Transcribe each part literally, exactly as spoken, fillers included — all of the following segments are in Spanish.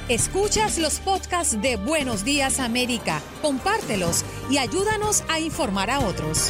Escuchas los podcasts de Buenos Días América, compártelos y ayúdanos a informar a otros.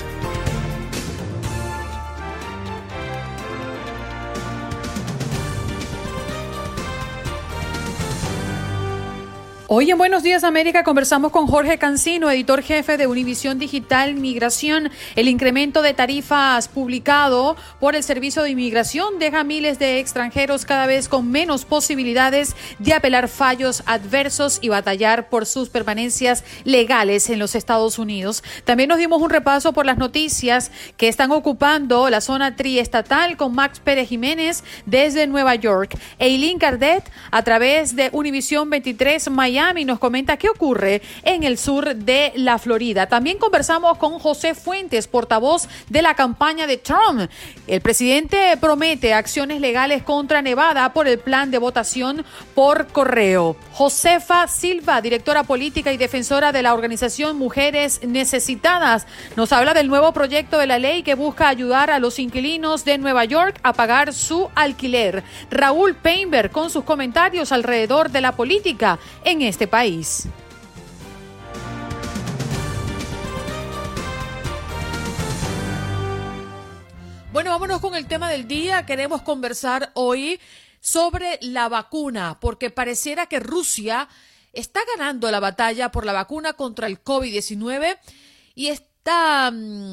Hoy en Buenos Días América conversamos con Jorge Cancino, editor jefe de Univisión Digital Migración. El incremento de tarifas publicado por el Servicio de Inmigración deja a miles de extranjeros cada vez con menos posibilidades de apelar fallos adversos y batallar por sus permanencias legales en los Estados Unidos. También nos dimos un repaso por las noticias que están ocupando la zona triestatal con Max Pérez Jiménez desde Nueva York. Eileen Cardet, a través de Univisión veintitrés Miami, nos comenta qué ocurre en el sur de la Florida. También conversamos con José Fuentes, portavoz de la campaña de Trump. El presidente promete acciones legales contra Nevada por el plan de votación por correo. Josefa Silva, directora política y defensora de la organización Mujeres Necesitadas, nos habla del nuevo proyecto de la ley que busca ayudar a los inquilinos de Nueva York a pagar su alquiler. Raúl Painberg con sus comentarios alrededor de la política en este país. Bueno, vámonos con el tema del día. Queremos conversar hoy sobre la vacuna, porque pareciera que Rusia está ganando la batalla por la vacuna contra el COVID diecinueve y está,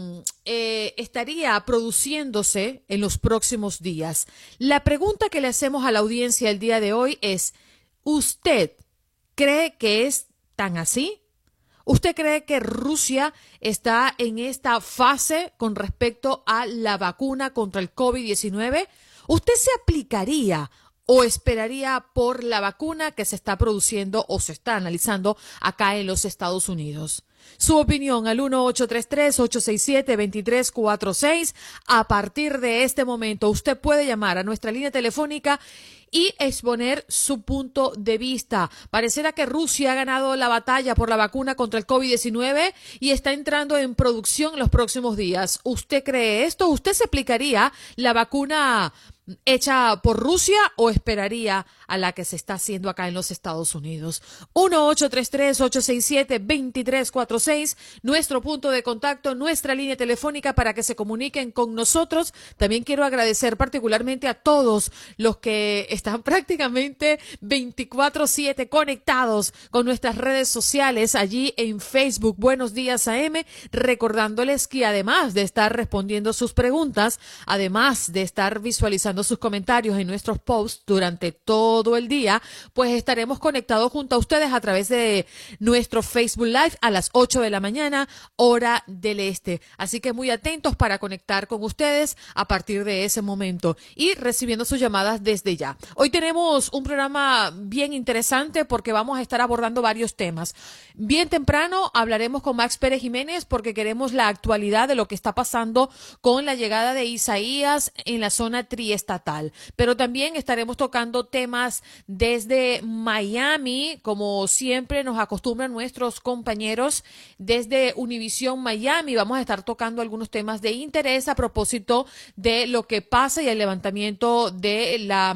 eh, estaría produciéndose en los próximos días. La pregunta que le hacemos a la audiencia el día de hoy es, ¿usted cree que es tan así? ¿Usted cree que Rusia está en esta fase con respecto a la vacuna contra el COVID diecinueve? ¿Usted se aplicaría o esperaría por la vacuna que se está produciendo o se está analizando acá en los Estados Unidos? Su opinión al uno ocho tres tres, ocho seis siete, dos tres cuatro seis. A partir de este momento, usted puede llamar a nuestra línea telefónica y exponer su punto de vista. Pareciera que Rusia ha ganado la batalla por la vacuna contra el COVID diecinueve y está entrando en producción en los próximos días. ¿Usted cree esto? ¿Usted se aplicaría la vacuna hecha por Rusia o esperaría a la que se está haciendo acá en los Estados Unidos? uno ocho tres tres, ocho seis siete, dos tres cuatro seis, nuestro punto de contacto, nuestra línea telefónica para que se comuniquen con nosotros. También quiero agradecer particularmente a todos los que están prácticamente veinticuatro siete conectados con nuestras redes sociales allí en Facebook Buenos Días A M, recordándoles que además de estar respondiendo sus preguntas, además de estar visualizando sus comentarios en nuestros posts durante todo el día, pues estaremos conectados junto a ustedes a través de nuestro Facebook Live a las ocho de la mañana, hora del este. Así que muy atentos para conectar con ustedes a partir de ese momento y recibiendo sus llamadas desde ya. Hoy tenemos un programa bien interesante porque vamos a estar abordando varios temas. Bien temprano hablaremos con Max Pérez Jiménez porque queremos la actualidad de lo que está pasando con la llegada de Isaías en la zona triestatal. Pero también estaremos tocando temas desde Miami, como siempre nos acostumbran nuestros compañeros desde Univisión Miami. Vamos a estar tocando algunos temas de interés a propósito de lo que pasa y el levantamiento de la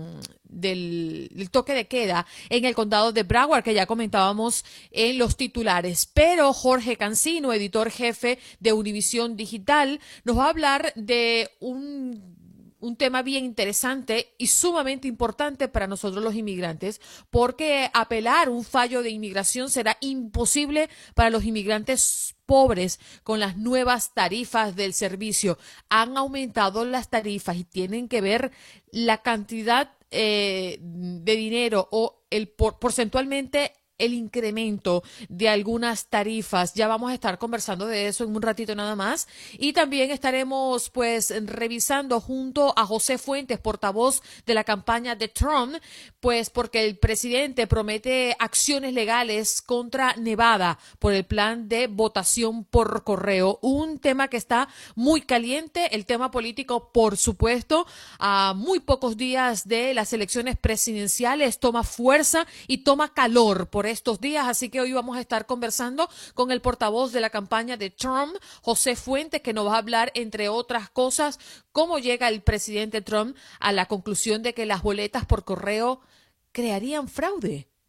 Del, del toque de queda en el condado de Broward, que ya comentábamos en los titulares. Pero Jorge Cancino, editor jefe de Univisión Digital, nos va a hablar de un un tema bien interesante y sumamente importante para nosotros los inmigrantes, porque apelar un fallo de inmigración será imposible para los inmigrantes pobres con las nuevas tarifas del servicio. Han aumentado las tarifas y tienen que ver la cantidad eh, de dinero o el por, porcentualmente el incremento de algunas tarifas. Ya vamos a estar conversando de eso en un ratito nada más. Y también estaremos pues revisando junto a José Fuentes, portavoz de la campaña de Trump, pues porque el presidente promete acciones legales contra Nevada por el plan de votación por correo. Un tema que está muy caliente, el tema político, por supuesto, a muy pocos días de las elecciones presidenciales, toma fuerza y toma calor por estos días, así que hoy vamos a estar conversando con el portavoz de la campaña de Trump, José Fuentes, que nos va a hablar, entre otras cosas, cómo llega el presidente Trump a la conclusión de que las boletas por correo crearían fraude.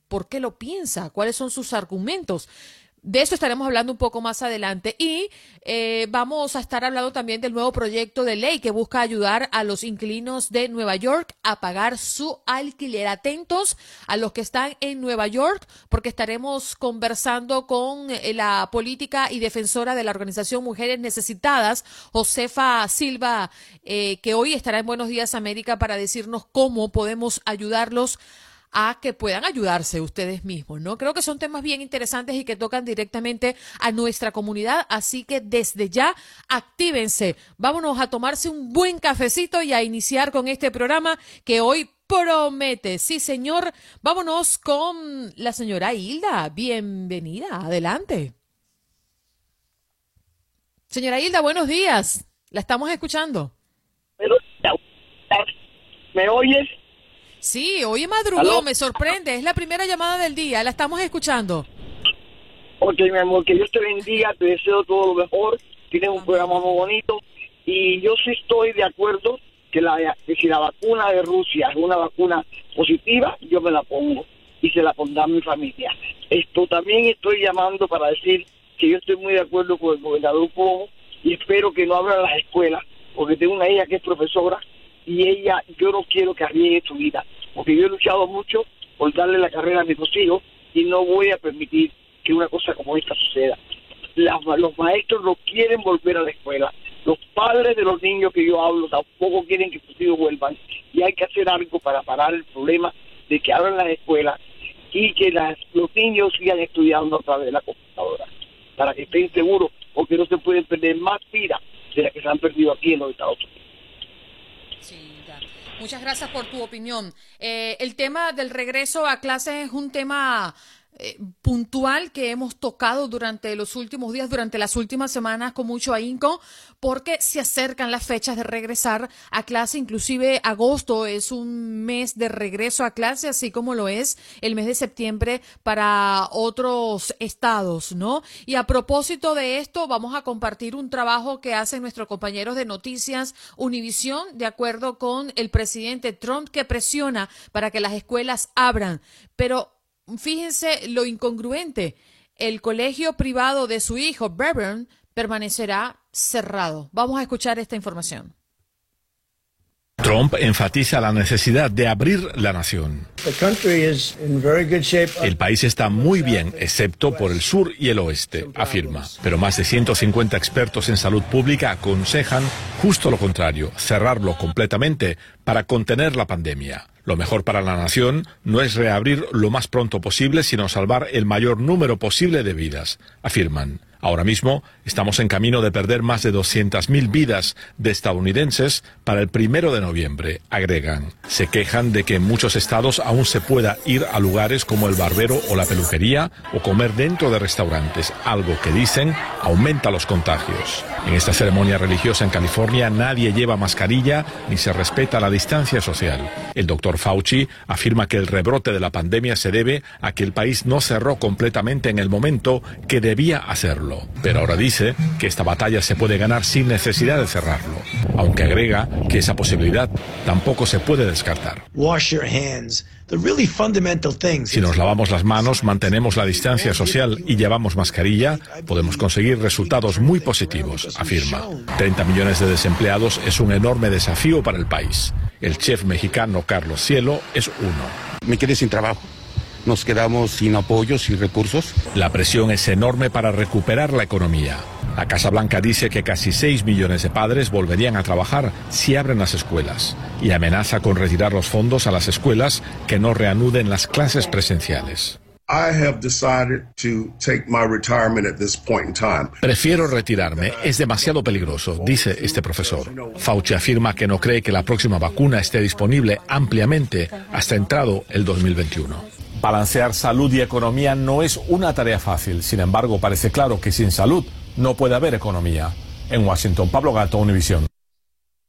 ¿Por qué lo piensa? ¿Cuáles son sus argumentos? De eso estaremos hablando un poco más adelante y eh, vamos a estar hablando también del nuevo proyecto de ley que busca ayudar a los inquilinos de Nueva York a pagar su alquiler. Atentos a los que están en Nueva York porque estaremos conversando con eh, la política y defensora de la organización Mujeres Necesitadas, Josefa Silva, eh, que hoy estará en Buenos Días América para decirnos cómo podemos ayudarlos a que puedan ayudarse ustedes mismos, ¿no? Creo que son temas bien interesantes y que tocan directamente a nuestra comunidad, así que desde ya actívense. Vámonos a tomarse un buen cafecito y a iniciar con este programa que hoy promete. Sí, señor. Vámonos con la señora Hilda. Bienvenida. Adelante. Señora Hilda, buenos días. La estamos escuchando. ¿Me oyes? Sí, hoy madrugó, ¿aló? Me sorprende, es la primera llamada del día, la estamos escuchando. Ok, mi amor, que Dios te bendiga, te deseo todo lo mejor, tienes un programa muy bonito, y yo sí estoy de acuerdo que, la, que si la vacuna de Rusia es una vacuna positiva, yo me la pongo, y se la pondrá a mi familia. Esto también estoy llamando para decir que yo estoy muy de acuerdo con el gobernador Cuomo, y espero que no abran las escuelas, porque tengo una hija que es profesora, y ella, yo no quiero que arriesgue su vida, porque yo he luchado mucho por darle la carrera a mis dos hijos y no voy a permitir que una cosa como esta suceda. Las, los maestros no quieren volver a la escuela, los padres de los niños que yo hablo tampoco quieren que sus hijos vuelvan y hay que hacer algo para parar el problema de que abran las escuelas y que las, los niños sigan estudiando a través de la computadora, para que estén seguros, porque no se pueden perder más vidas de las que se han perdido aquí en los Estados Unidos. Sí, ya. Muchas gracias por tu opinión. Eh, el tema del regreso a clases es un tema eh, puntual que hemos tocado durante los últimos días, durante las últimas semanas con mucho ahínco, porque se acercan las fechas de regresar a clase. Inclusive agosto es un mes de regreso a clase, así como lo es el mes de septiembre para otros estados, ¿no? Y a propósito de esto, vamos a compartir un trabajo que hacen nuestros compañeros de Noticias Univisión, de acuerdo con el presidente Trump, que presiona para que las escuelas abran. Pero fíjense lo incongruente, el colegio privado de su hijo, Bevern, permanecerá cerrado. Vamos a escuchar esta información. Trump enfatiza la necesidad de abrir la nación. El país está muy bien, excepto por el sur y el oeste, afirma. Pero más de ciento cincuenta expertos en salud pública aconsejan justo lo contrario, cerrarlo completamente para contener la pandemia. Lo mejor para la nación no es reabrir lo más pronto posible, sino salvar el mayor número posible de vidas, afirman. Ahora mismo estamos en camino de perder más de doscientas mil vidas de estadounidenses para el primero de noviembre, agregan. Se quejan de que en muchos estados aún se pueda ir a lugares como el barbero o la peluquería o comer dentro de restaurantes, algo que dicen aumenta los contagios. En esta ceremonia religiosa en California nadie lleva mascarilla ni se respeta la distancia social. El doctor Fauci afirma que el rebrote de la pandemia se debe a que el país no cerró completamente en el momento que debía hacerlo. Pero ahora dice que esta batalla se puede ganar sin necesidad de cerrarlo, aunque agrega que esa posibilidad tampoco se puede descartar. Si nos lavamos las manos, mantenemos la distancia social y llevamos mascarilla, podemos conseguir resultados muy positivos, afirma. treinta millones de desempleados es un enorme desafío para el país. El chef mexicano Carlos Cielo es uno. Me quedé sin trabajo. Nos quedamos sin apoyo, sin recursos. La presión es enorme para recuperar la economía. La Casa Blanca dice que casi seis millones de padres volverían a trabajar si abren las escuelas y amenaza con retirar los fondos a las escuelas que no reanuden las clases presenciales. Prefiero retirarme, es demasiado peligroso, dice este profesor. Fauci afirma que no cree que la próxima vacuna esté disponible ampliamente hasta entrado el dos mil veintiuno. Balancear salud y economía no es una tarea fácil. Sin embargo, parece claro que sin salud no puede haber economía. En Washington, Pablo Gato, Univisión.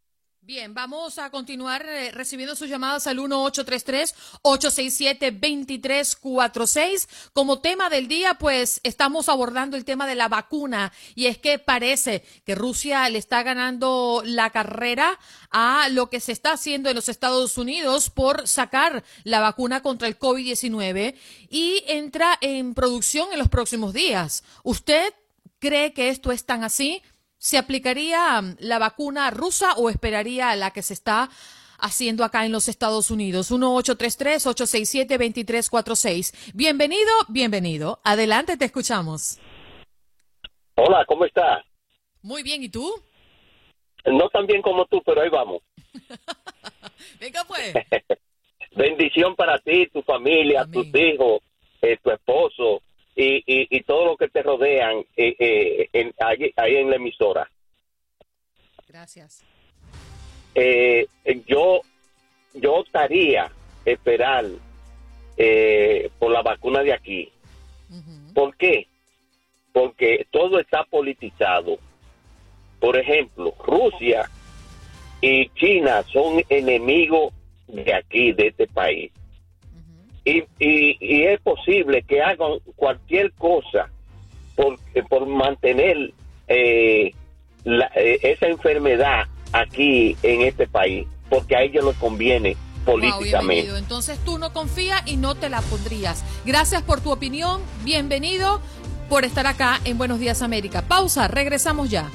Bien, vamos a continuar eh, recibiendo sus llamadas al uno ocho tres tres, ocho seis siete, dos tres cuatro seis. Como tema del día, pues estamos abordando el tema de la vacuna y es que parece que Rusia le está ganando la carrera a lo que se está haciendo en los Estados Unidos por sacar la vacuna contra el COVID diecinueve y entra en producción en los próximos días. ¿Usted cree que esto es tan así? ¿Se aplicaría la vacuna rusa o esperaría la que se está haciendo acá en los Estados Unidos? uno ocho tres tres, ocho seis siete, dos tres cuatro seis. Bienvenido, bienvenido. Adelante, te escuchamos. Hola, ¿cómo estás? Muy bien, ¿y tú? No tan bien como tú, pero ahí vamos. Venga, pues. Bendición para ti, tu familia, Amén. tus hijos, eh, tu esposo. Y, y, y todo lo que te rodean eh, eh, en, ahí, ahí en la emisora. Gracias. Eh, yo yo optaría esperar eh, por la vacuna de aquí. Uh-huh. ¿Por qué? Porque todo está politizado. Por ejemplo, Rusia y China son enemigos de aquí, de este país. Y, y, y es posible que hagan cualquier cosa por, por mantener eh, la, eh, esa enfermedad aquí en este país, porque a ellos les conviene políticamente. Wow, entonces tú no confías y no te la pondrías. Gracias por tu opinión, bienvenido por estar acá en Buenos Días América. Pausa, regresamos ya.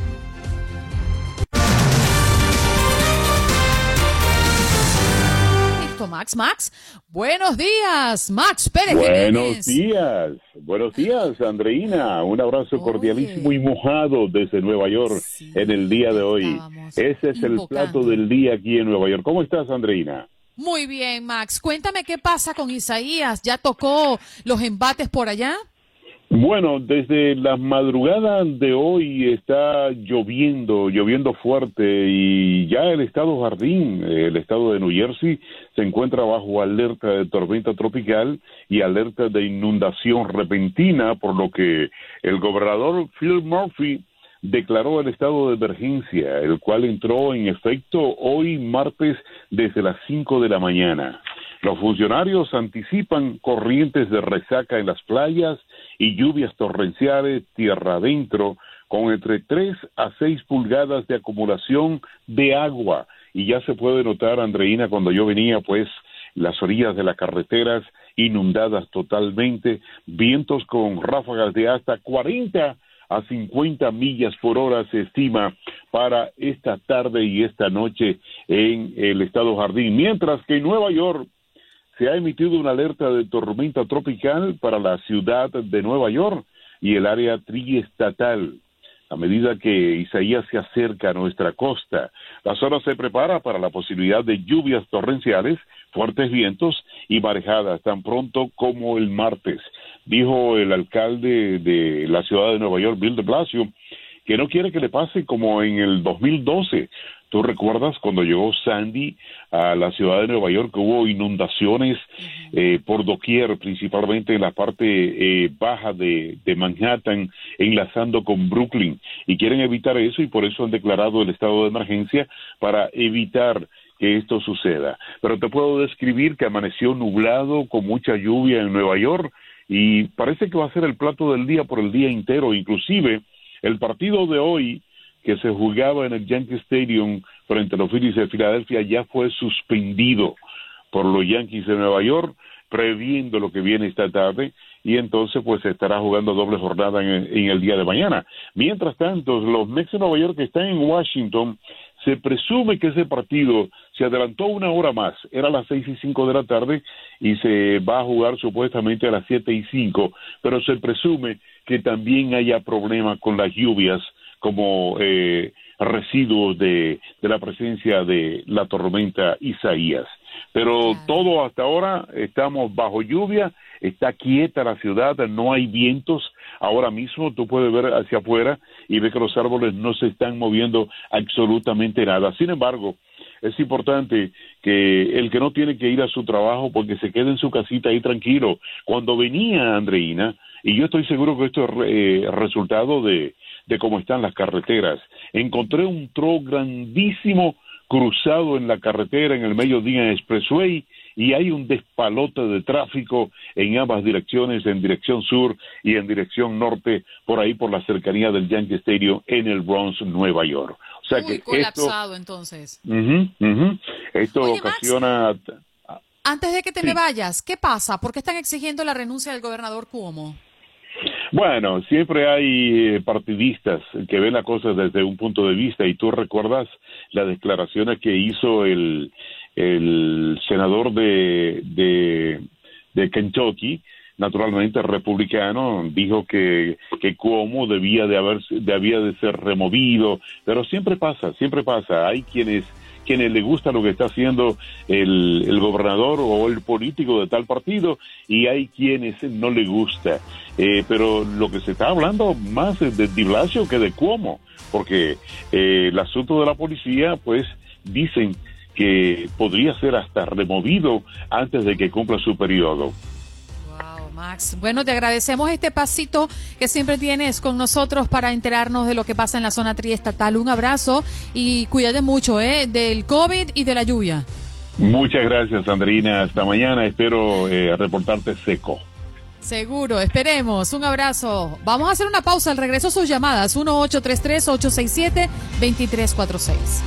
Max, Max, buenos días, Max Pérez. Buenos días, buenos días, Andreina. Un abrazo Oye. cordialísimo y mojado desde Nueva York Sí, en el día de hoy. Ese es el invocando. plato del día aquí en Nueva York. ¿Cómo estás, Andreina? Muy bien, Max. Cuéntame qué pasa con Isaías. ¿Ya tocó los embates por allá? Bueno, desde la madrugada de hoy está lloviendo, lloviendo fuerte y ya el estado Jardín, el estado de New Jersey, se encuentra bajo alerta de tormenta tropical y alerta de inundación repentina, por lo que el gobernador Phil Murphy declaró el estado de emergencia, el cual entró en efecto hoy martes desde las cinco de la mañana. Los funcionarios anticipan corrientes de resaca en las playas y lluvias torrenciales tierra adentro, con entre tres a seis pulgadas de acumulación de agua. Y ya se puede notar, Andreina, cuando yo venía, pues, las orillas de las carreteras inundadas totalmente, vientos con ráfagas de hasta cuarenta a cincuenta millas por hora se estima para esta tarde y esta noche en el estado Jardín. Mientras que en Nueva York se ha emitido una alerta de tormenta tropical para la ciudad de Nueva York y el área triestatal. A medida que Isaías se acerca a nuestra costa, la zona se prepara para la posibilidad de lluvias torrenciales, fuertes vientos y marejadas tan pronto como el martes. Dijo el alcalde de la ciudad de Nueva York, Bill de Blasio, que no quiere que le pase como en el dos mil doce. ¿Tú recuerdas cuando llegó Sandy a la ciudad de Nueva York, que hubo inundaciones eh, por doquier, principalmente en la parte eh, baja de, de Manhattan, enlazando con Brooklyn? Y quieren evitar eso y por eso han declarado el estado de emergencia para evitar que esto suceda. Pero te puedo describir que amaneció nublado, con mucha lluvia en Nueva York, y parece que va a ser el plato del día por el día entero. Inclusive, el partido de hoy, que se jugaba en el Yankee Stadium frente a los Phillies de Filadelfia, ya fue suspendido por los Yankees de Nueva York, previendo lo que viene esta tarde, y entonces pues se estará jugando doble jornada en, en el día de mañana. Mientras tanto, los Mets de Nueva York que están en Washington, se presume que ese partido se adelantó una hora más, era a las seis y cinco de la tarde, y se va a jugar supuestamente a las siete y cinco, pero se presume que también haya problemas con las lluvias, como eh, residuos de, de la presencia de la tormenta Isaías. Pero Claro. todo hasta ahora estamos bajo lluvia, está quieta la ciudad, no hay vientos. Ahora mismo tú puedes ver hacia afuera y ver que los árboles no se están moviendo absolutamente nada. Sin embargo, es importante que el que no tiene que ir a su trabajo, porque se quede en su casita ahí tranquilo. Cuando venía Andreina, y yo estoy seguro que esto es eh, resultado de, de cómo están las carreteras, encontré un tro grandísimo cruzado en la carretera en el mediodía en Expressway, y hay un despalote de tráfico en ambas direcciones, en dirección sur y en dirección norte, por ahí por la cercanía del Yankee Stadium en el Bronx, Nueva York. O sea Muy que colapsado, esto, entonces. Uh-huh, uh-huh, esto Oye, ocasiona... Max, antes de que te sí. me vayas, ¿qué pasa? ¿Por qué están exigiendo la renuncia del gobernador Cuomo? Bueno, siempre hay partidistas que ven la cosa desde un punto de vista, y tú recuerdas las declaraciones que hizo el, el senador de, de, de Kentucky, naturalmente republicano, dijo que, que Cuomo debía de haber, debía de ser removido, pero siempre pasa, siempre pasa, hay quienes quienes le gusta lo que está haciendo el, el gobernador o el político de tal partido, y hay quienes no le gusta. Eh, pero lo que se está hablando más es de Di Blasio que de Cuomo, porque eh, el asunto de la policía, pues dicen que podría ser hasta removido antes de que cumpla su periodo. Max, bueno, te agradecemos este pasito que siempre tienes con nosotros para enterarnos de lo que pasa en la zona triestatal. Un abrazo y cuídate mucho, ¿eh? Del COVID y de la lluvia. Muchas gracias, Andrina. Hasta mañana. Espero eh, reportarte seco. Seguro, esperemos. Un abrazo. Vamos a hacer una pausa. Al regreso sus llamadas. uno ocho tres tres, ocho seis siete, dos tres cuatro seis.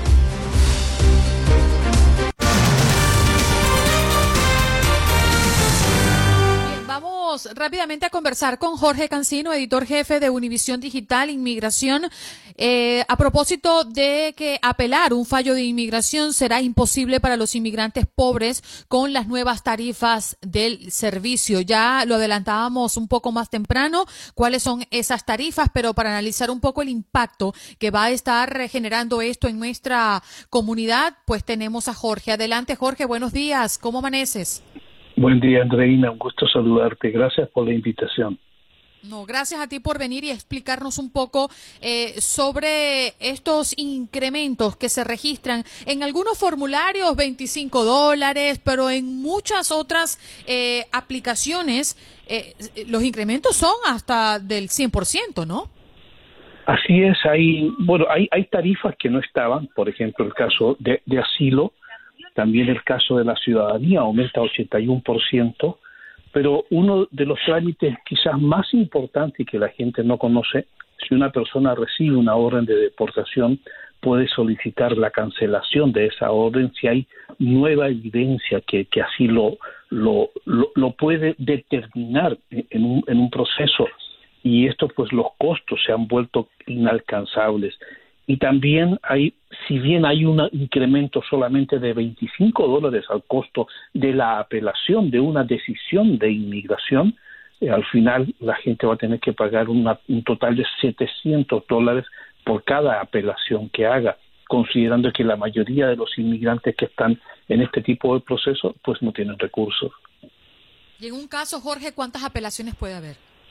Vamos rápidamente a conversar con Jorge Cancino, editor jefe de Univisión Digital Inmigración, eh, a propósito de que apelar un fallo de inmigración será imposible para los inmigrantes pobres con las nuevas tarifas del servicio. Ya lo adelantábamos un poco más temprano, cuáles son esas tarifas, pero para analizar un poco el impacto que va a estar generando esto en nuestra comunidad, pues tenemos a Jorge. Adelante, Jorge, buenos días, ¿cómo amaneces? Buen día, Andreina, un gusto saludarte. Gracias por la invitación. No, gracias a ti por venir y explicarnos un poco eh, sobre estos incrementos que se registran en algunos formularios, veinticinco dólares, pero en muchas otras eh, aplicaciones eh, los incrementos son hasta del cien por ciento, ¿no? Así es, hay, bueno, hay, hay tarifas que no estaban, por ejemplo, el caso de, de asilo. También el caso de la ciudadanía aumenta ochenta y uno por ciento, pero uno de los trámites quizás más importantes y que la gente no conoce, si una persona recibe una orden de deportación, puede solicitar la cancelación de esa orden si hay nueva evidencia que, que así lo, lo, lo, lo puede determinar en un, en un proceso, y esto pues los costos se han vuelto inalcanzables. Y también hay, si bien hay un incremento solamente de veinticinco dólares al costo de la apelación de una decisión de inmigración, eh, al final la gente va a tener que pagar una, un total de setecientos dólares por cada apelación que haga, considerando que la mayoría de los inmigrantes que están en este tipo de proceso pues no tienen recursos. Y en un caso, Jorge, ¿cuántas apelaciones puede haber?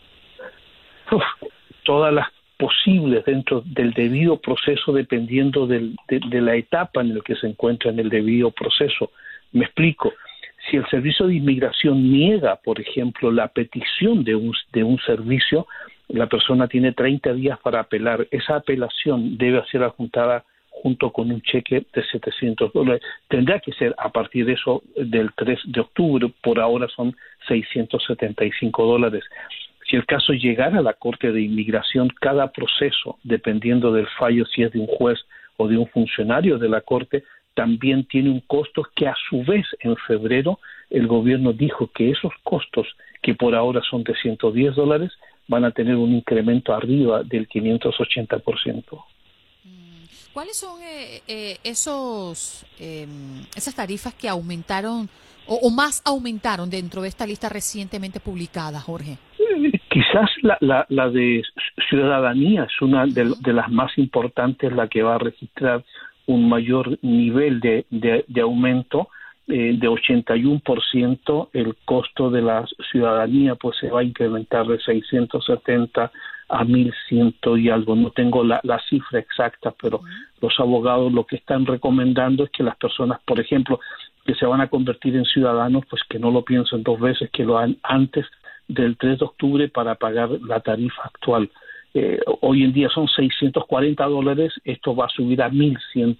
Uf, todas las posibles dentro del debido proceso, dependiendo del, de, de la etapa en la que se encuentra en el debido proceso. Me explico. Si el servicio de inmigración niega, por ejemplo, la petición de un, de un servicio, la persona tiene treinta días para apelar. Esa apelación debe ser adjuntada junto con un cheque de setecientos dólares. Tendrá que ser a partir de eso del tres de octubre, por ahora son seiscientos setenta y cinco dólares. Si el caso llegara a la Corte de Inmigración, cada proceso, dependiendo del fallo, si es de un juez o de un funcionario de la Corte, también tiene un costo que a su vez en febrero el gobierno dijo que esos costos, que por ahora son de ciento diez dólares, van a tener un incremento arriba del quinientos ochenta por ciento. ¿Cuáles son eh, eh, esos eh, esas tarifas que aumentaron o, o más aumentaron dentro de esta lista recientemente publicada, Jorge? Quizás la, la, la de ciudadanía es una de, de las más importantes, la que va a registrar un mayor nivel de, de, de aumento, eh, de ochenta y uno por ciento. El costo de la ciudadanía pues se va a incrementar de seiscientos setenta a mil cien y algo. No tengo la, la cifra exacta, pero uh-huh. los abogados lo que están recomendando es que las personas, por ejemplo, que se van a convertir en ciudadanos, pues que no lo piensen dos veces, que lo hagan antes del tres de octubre para pagar la tarifa actual. Eh, hoy en día son seiscientos cuarenta dólares, esto va a subir a mil ciento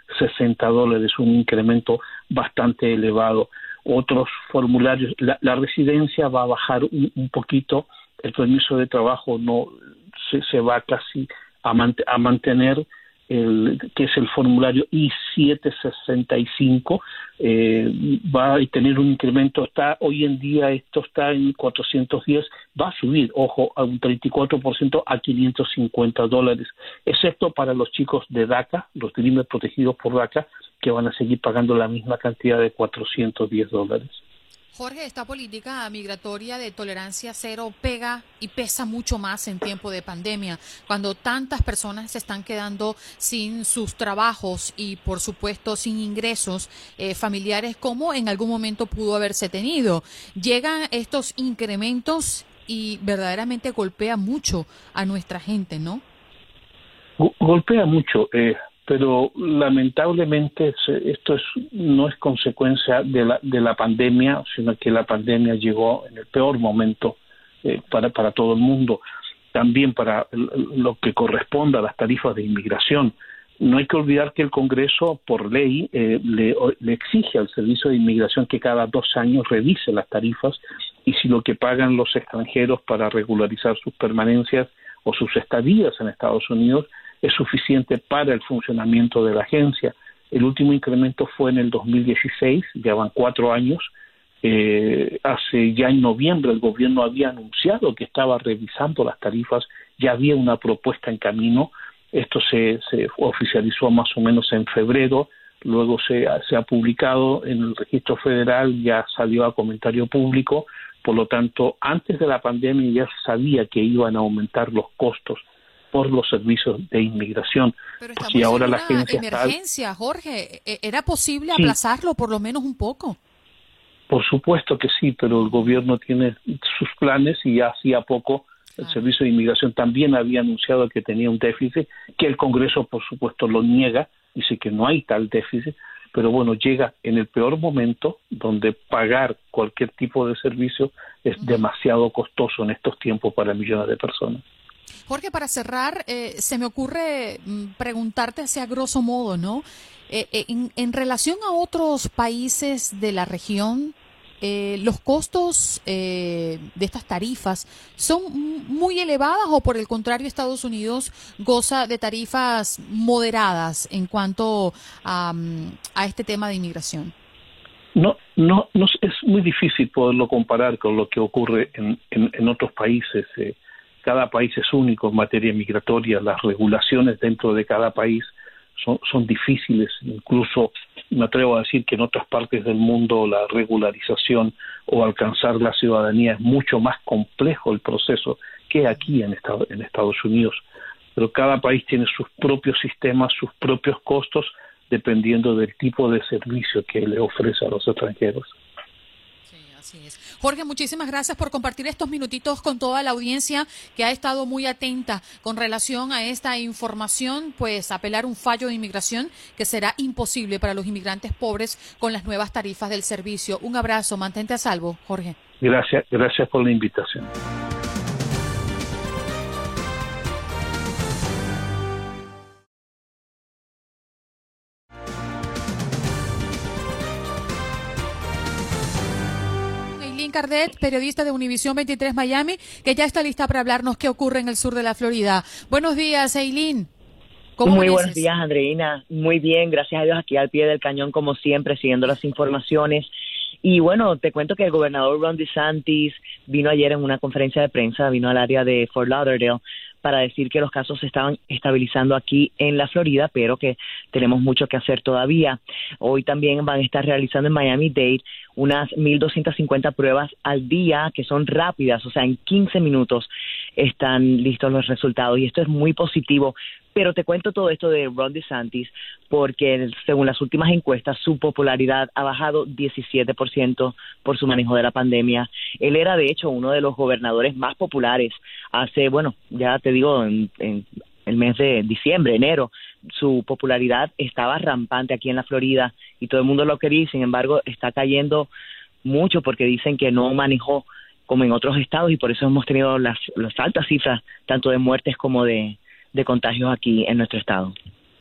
sesenta dólares, un incremento bastante elevado. Otros formularios, la, la residencia va a bajar un, un poquito, el permiso de trabajo no se, se va casi a, mant- a mantener, el, que es el formulario I siete sesenta y cinco, eh, va a tener un incremento, está hoy en día esto está en cuatrocientos diez, va a subir, ojo, a un treinta y cuatro por ciento a quinientos cincuenta dólares, excepto para los chicos de DACA, los Dreamers protegidos por DACA, que van a seguir pagando la misma cantidad de cuatrocientos diez dólares. Jorge, esta política migratoria de tolerancia cero pega y pesa mucho más en tiempo de pandemia, cuando tantas personas se están quedando sin sus trabajos y, por supuesto, sin ingresos eh, familiares como en algún momento pudo haberse tenido. Llegan estos incrementos y verdaderamente golpea mucho a nuestra gente, ¿no? Golpea mucho, eh, pero lamentablemente esto es, no es consecuencia de la, de la pandemia, sino que la pandemia llegó en el peor momento eh, para, para todo el mundo, también para lo que corresponde a las tarifas de inmigración. No hay que olvidar que el Congreso, por ley, eh, le, le exige al Servicio de Inmigración que cada dos años revise las tarifas y si lo que pagan los extranjeros para regularizar sus permanencias o sus estadías en Estados Unidos es suficiente para el funcionamiento de la agencia. El último incremento fue en el dos mil dieciséis, ya van cuatro años. Eh, hace ya en noviembre el gobierno había anunciado que estaba revisando las tarifas, ya había una propuesta en camino. Esto se, se oficializó más o menos en febrero, luego se, se ha publicado en el registro federal, ya salió a comentario público, por lo tanto, antes de la pandemia ya se sabía que iban a aumentar los costos por los servicios de inmigración. Pero estamos y ahora en la una agencia emergencia, está... Jorge. ¿Era posible Sí. aplazarlo por lo menos un poco? Por supuesto que sí, pero el gobierno tiene sus planes y ya hacía poco el Claro. Servicio de Inmigración también había anunciado que tenía un déficit, que el Congreso por supuesto lo niega, dice que no hay tal déficit, pero bueno, llega en el peor momento donde pagar cualquier tipo de servicio es Ujú. demasiado costoso en estos tiempos para millones de personas. Jorge, para cerrar, eh, se me ocurre mm, preguntarte así a grosso modo, ¿no? Eh, eh, en, en relación a otros países de la región, eh, ¿los costos eh, de estas tarifas son m- muy elevadas o por el contrario Estados Unidos goza de tarifas moderadas en cuanto a, mm, a este tema de inmigración? No, no, no es muy difícil poderlo comparar con lo que ocurre en, en, en otros países. Eh, cada país es único en materia migratoria, las regulaciones dentro de cada país son, son difíciles, incluso me atrevo a decir que en otras partes del mundo la regularización o alcanzar la ciudadanía es mucho más complejo el proceso que aquí en, Estado, en Estados Unidos. Pero cada país tiene sus propios sistemas, sus propios costos, dependiendo del tipo de servicio que le ofrece a los extranjeros. Sí, así es. Jorge, muchísimas gracias por compartir estos minutitos con toda la audiencia que ha estado muy atenta con relación a esta información, pues apelar un fallo de inmigración que será imposible para los inmigrantes pobres con las nuevas tarifas del servicio. Un abrazo, mantente a salvo, Jorge. Gracias, gracias por la invitación. Eileen Cardet, periodista de Univisión veintitrés Miami, que ya está lista para hablarnos qué ocurre en el sur de la Florida. Buenos días, Eileen. ¿Cómo Muy amaneces? buenos días, Andreina. Muy bien, gracias a Dios, aquí al pie del cañón, como siempre, siguiendo las informaciones. Y bueno, te cuento que el gobernador Ron DeSantis vino ayer en una conferencia de prensa, vino al área de Fort Lauderdale para decir que los casos se estaban estabilizando aquí en la Florida, pero que tenemos mucho que hacer todavía. Hoy también van a estar realizando en Miami-Dade unas mil doscientas cincuenta pruebas al día, que son rápidas, o sea, en quince minutos están listos los resultados, y esto es muy positivo. Pero te cuento todo esto de Ron DeSantis porque según las últimas encuestas su popularidad ha bajado diecisiete por ciento por su manejo de la pandemia. Él era de hecho uno de los gobernadores más populares hace, bueno, ya te digo, en, en el mes de diciembre, enero. Su popularidad estaba rampante aquí en la Florida y todo el mundo lo quería, y sin embargo está cayendo mucho porque dicen que no manejó como en otros estados, y por eso hemos tenido las, las altas cifras tanto de muertes como de de contagios aquí en nuestro estado.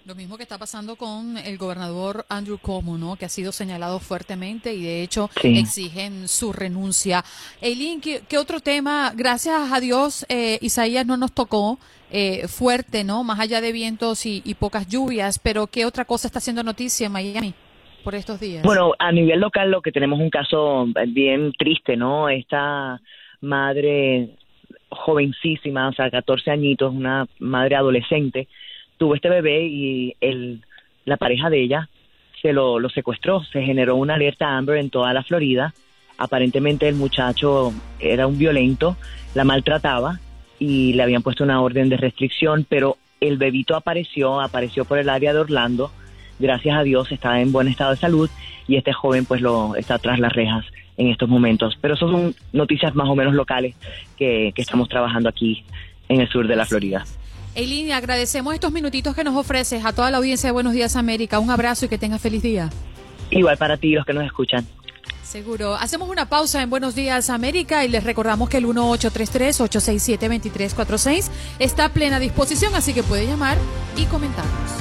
Lo mismo que está pasando con el gobernador Andrew Cuomo, ¿no? Que ha sido señalado fuertemente y de hecho sí. exigen su renuncia. Eileen, ¿qué, qué otro tema? Gracias a Dios, eh, Isaías no nos tocó eh, fuerte, ¿no? Más allá de vientos y, y pocas lluvias, pero ¿qué otra cosa está haciendo noticia en Miami por estos días? Bueno, a nivel local lo que tenemos un caso bien triste, ¿no? Esta madre jovencísima, o sea, catorce añitos, una madre adolescente, tuvo este bebé y el, la pareja de ella se lo, lo secuestró. Se generó una alerta Amber en toda la Florida. Aparentemente el muchacho era un violento, la maltrataba y le habían puesto una orden de restricción, pero el bebito apareció, apareció por el área de Orlando. Gracias a Dios está en buen estado de salud y este joven pues lo está tras las rejas en estos momentos. Pero eso son noticias más o menos locales que, que estamos trabajando aquí en el sur de la Florida. Eileen, agradecemos estos minutitos que nos ofreces a toda la audiencia de Buenos Días América. Un abrazo y que tengas feliz día. Igual para ti, los que nos escuchan. Seguro. Hacemos una pausa en Buenos Días América y les recordamos que el uno ocho tres tres, ocho seis siete, dos tres cuatro seis está a plena disposición, así que puede llamar y comentarnos.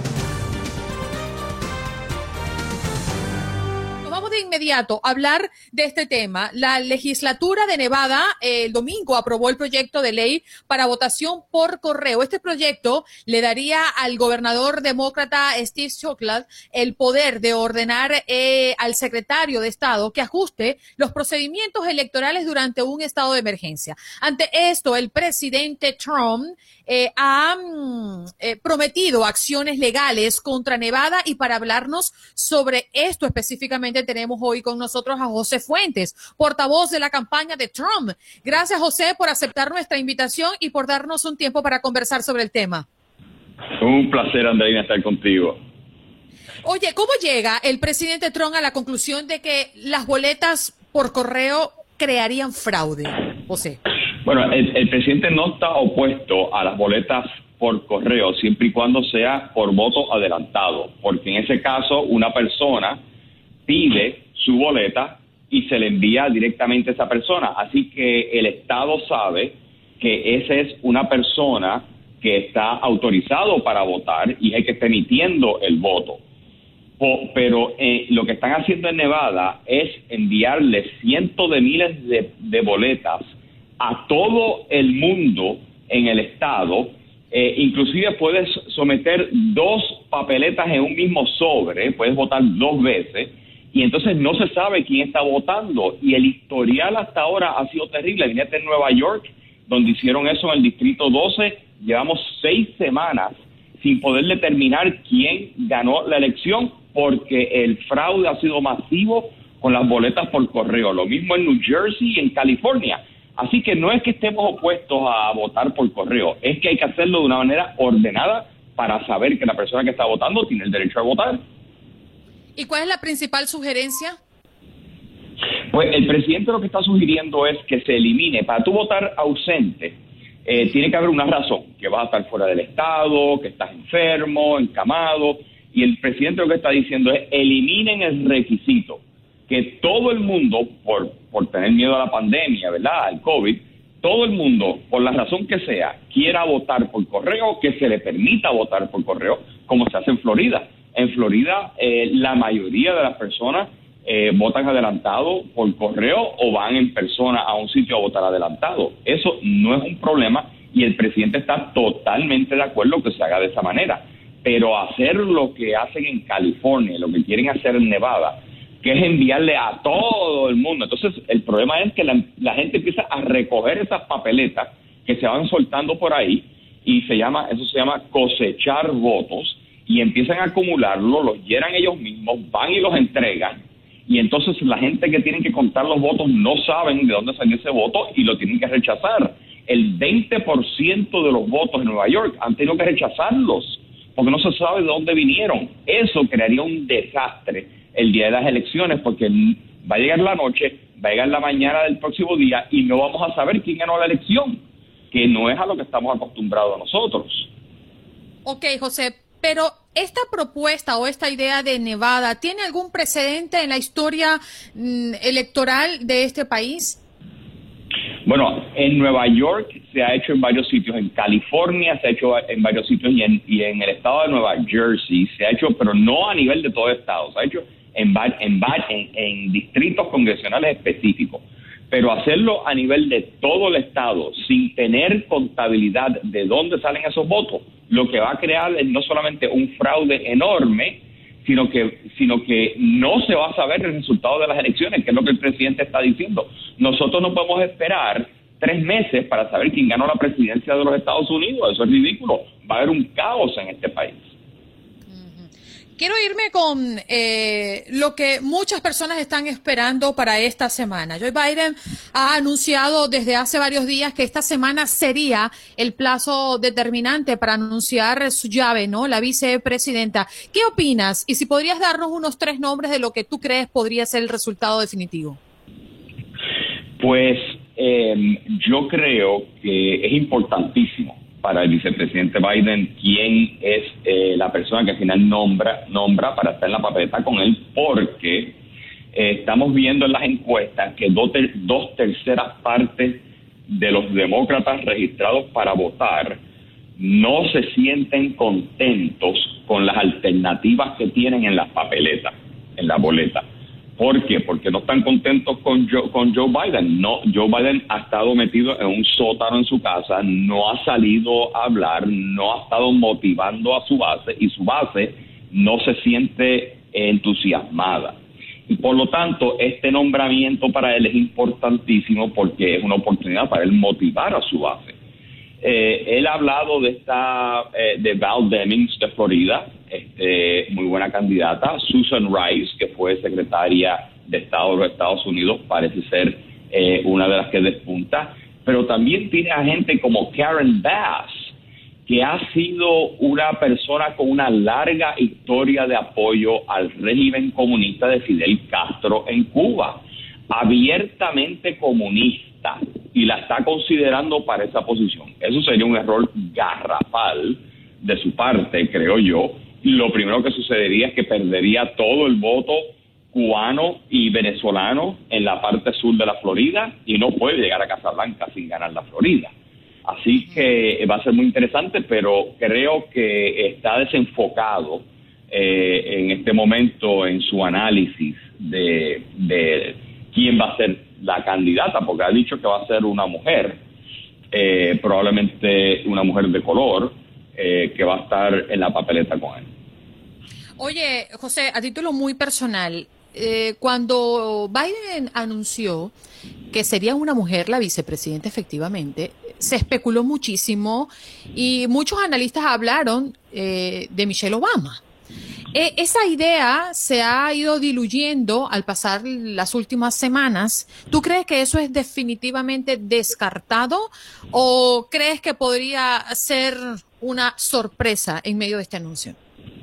De inmediato hablar de este tema. La legislatura de Nevada eh, el domingo aprobó el proyecto de ley para votación por correo. Este proyecto le daría al gobernador demócrata Steve Chocolate el poder de ordenar eh, al secretario de Estado que ajuste los procedimientos electorales durante un estado de emergencia. Ante esto, el presidente Trump eh, ha mm, eh, prometido acciones legales contra Nevada y para hablarnos sobre esto específicamente tenemos hoy con nosotros a José Fuentes, portavoz de la campaña de Trump. Gracias, José, por aceptar nuestra invitación y por darnos un tiempo para conversar sobre el tema. Un placer, Andreina, estar contigo. Oye, ¿cómo llega el presidente Trump a la conclusión de que las boletas por correo crearían fraude, José? Bueno, el, el presidente no está opuesto a las boletas por correo, siempre y cuando sea por voto adelantado, porque en ese caso una persona pide su boleta y se le envía directamente a esa persona. Así que el Estado sabe que esa es una persona que está autorizado para votar y es el que está emitiendo el voto. Pero eh, lo que están haciendo en Nevada es enviarle cientos de miles de, de boletas a todo el mundo en el Estado. Eh, inclusive puedes someter dos papeletas en un mismo sobre, puedes votar dos veces, y entonces no se sabe quién está votando. Y el historial hasta ahora ha sido terrible. Vine en Nueva York, donde hicieron eso en el Distrito doce. Llevamos seis semanas sin poder determinar quién ganó la elección, porque el fraude ha sido masivo con las boletas por correo. Lo mismo en New Jersey y en California. Así que no es que estemos opuestos a votar por correo, es que hay que hacerlo de una manera ordenada para saber que la persona que está votando tiene el derecho a votar. ¿Y cuál es la principal sugerencia? Pues el presidente lo que está sugiriendo es que se elimine, para tú votar ausente, eh, tiene que haber una razón, que vas a estar fuera del estado, que estás enfermo, encamado, y el presidente lo que está diciendo es eliminen el requisito, que todo el mundo, por, por tener miedo a la pandemia, ¿verdad?, al COVID, todo el mundo, por la razón que sea, quiera votar por correo, que se le permita votar por correo, como se hace en Florida. En Florida, eh, la mayoría de las personas eh, votan adelantado por correo o van en persona a un sitio a votar adelantado. Eso no es un problema y el presidente está totalmente de acuerdo que se haga de esa manera. Pero hacer lo que hacen en California, lo que quieren hacer en Nevada, que es enviarle a todo el mundo. Entonces, el problema es que la, la gente empieza a recoger esas papeletas que se van soltando por ahí y se llama, eso se llama cosechar votos, y empiezan a acumularlo, los llenan ellos mismos, van y los entregan, y entonces la gente que tiene que contar los votos no saben de dónde salió ese voto y lo tienen que rechazar. El veinte por ciento de los votos en Nueva York han tenido que rechazarlos porque no se sabe de dónde vinieron. Eso crearía un desastre el día de las elecciones, porque va a llegar la noche, va a llegar la mañana del próximo día y no vamos a saber quién ganó la elección, que no es a lo que estamos acostumbrados nosotros. Ok, José, pero esta propuesta o esta idea de Nevada, ¿tiene algún precedente en la historia mm, electoral de este país? Bueno, en Nueva York se ha hecho en varios sitios, en California se ha hecho en varios sitios y en, y en el estado de Nueva Jersey se ha hecho, pero no a nivel de todo el estado, se ha hecho en, en, en, en distritos congresionales específicos. Pero hacerlo a nivel de todo el estado sin tener contabilidad de dónde salen esos votos, lo que va a crear es no solamente un fraude enorme, sino que sino que no se va a saber el resultado de las elecciones, que es lo que el presidente está diciendo. Nosotros no podemos esperar tres meses para saber quién ganó la presidencia de los Estados Unidos. Eso es ridículo. Va a haber un caos en este país. Quiero irme con eh, lo que muchas personas están esperando para esta semana. Joe Biden ha anunciado desde hace varios días que esta semana sería el plazo determinante para anunciar su llave, ¿no? La vicepresidenta. ¿Qué opinas? Y si podrías darnos unos tres nombres de lo que tú crees podría ser el resultado definitivo. Pues eh, yo creo que es importantísimo para el vicepresidente Biden quién es eh, la persona que al final nombra, nombra para estar en la papeleta con él, porque eh, estamos viendo en las encuestas que dos, ter- dos terceras partes de los demócratas registrados para votar no se sienten contentos con las alternativas que tienen en las papeletas, en la boleta. ¿Por qué? Porque no están contentos con Joe, con Joe Biden. No, Joe Biden ha estado metido en un sótano en su casa, no ha salido a hablar, no ha estado motivando a su base y su base no se siente entusiasmada. Y por lo tanto, este nombramiento para él es importantísimo porque es una oportunidad para él motivar a su base. Eh, él ha hablado de esta eh, de Val Demings de Florida, este, muy buena candidata. Susan Rice, que fue secretaria de Estado de los Estados Unidos, parece ser eh, una de las que despunta. Pero también tiene a gente como Karen Bass, que ha sido una persona con una larga historia de apoyo al régimen comunista de Fidel Castro en Cuba, abiertamente comunista, y la está considerando para esa posición. Eso sería un error garrafal de su parte, creo yo. Lo primero que sucedería es que perdería todo el voto cubano y venezolano en la parte sur de la Florida y no puede llegar a Casablanca sin ganar la Florida. Así que va a ser muy interesante, pero creo que está desenfocado eh, en este momento en su análisis de, de quién va a ser la candidata, porque ha dicho que va a ser una mujer, eh, probablemente una mujer de color, eh, que va a estar en la papeleta con él. Oye, José, a título muy personal, eh, cuando Biden anunció que sería una mujer la vicepresidenta, efectivamente, se especuló muchísimo y muchos analistas hablaron eh, de Michelle Obama. Eh, esa idea se ha ido diluyendo al pasar las últimas semanas. ¿Tú crees que eso es definitivamente descartado o crees que podría ser una sorpresa en medio de este anuncio?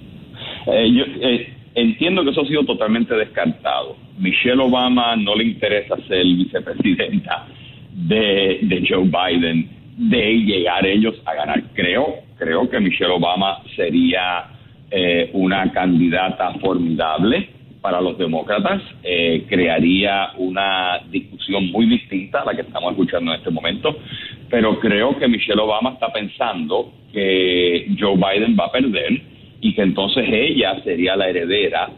Eh, yo eh, entiendo que eso ha sido totalmente descartado. Michelle Obama no le interesa ser vicepresidenta de, de Joe Biden, de llegar ellos a ganar. Creo, creo que Michelle Obama sería Eh, una candidata formidable para los demócratas, eh, crearía una discusión muy distinta a la que estamos escuchando en este momento, pero creo que Michelle Obama está pensando que Joe Biden va a perder y que entonces ella sería la heredera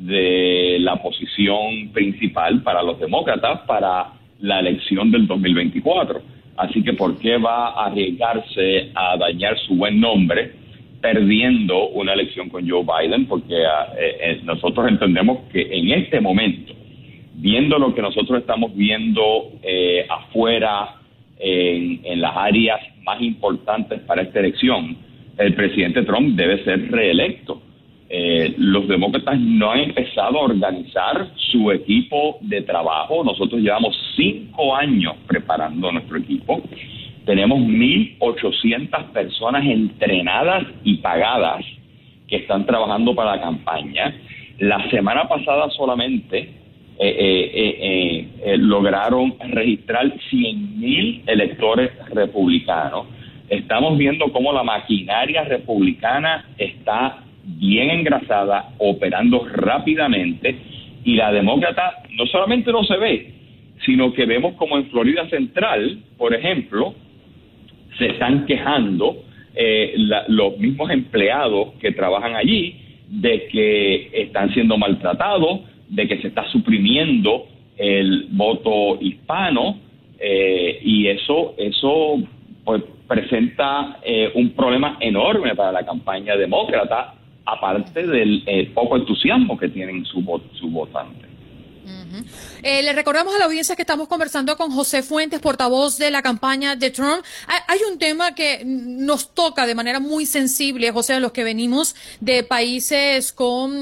de la posición principal para los demócratas para la elección del dos mil veinticuatro. Así que ¿por qué va a arriesgarse a dañar su buen nombre perdiendo una elección con Joe Biden? Porque eh, eh, nosotros entendemos que en este momento, viendo lo que nosotros estamos viendo eh, afuera, en, en las áreas más importantes para esta elección, el presidente Trump debe ser reelecto. Eh, los demócratas no han empezado a organizar su equipo de trabajo. Nosotros llevamos cinco años preparando nuestro equipo. Tenemos mil ochocientas personas entrenadas y pagadas que están trabajando para la campaña. La semana pasada solamente eh, eh, eh, eh, lograron registrar cien mil electores republicanos. Estamos viendo cómo la maquinaria republicana está bien engrasada, operando rápidamente, y la demócrata no solamente no se ve, sino que vemos como en Florida Central, por ejemplo, se están quejando eh, la, los mismos empleados que trabajan allí de que están siendo maltratados, de que se está suprimiendo el voto hispano, eh, y eso, eso pues presenta eh, un problema enorme para la campaña demócrata, aparte del eh, poco entusiasmo que tienen sus su votantes. Uh-huh. Eh, le recordamos a la audiencia que estamos conversando con José Fuentes, portavoz de la campaña de Trump. Hay un tema que nos toca de manera muy sensible, José, a los que venimos de países con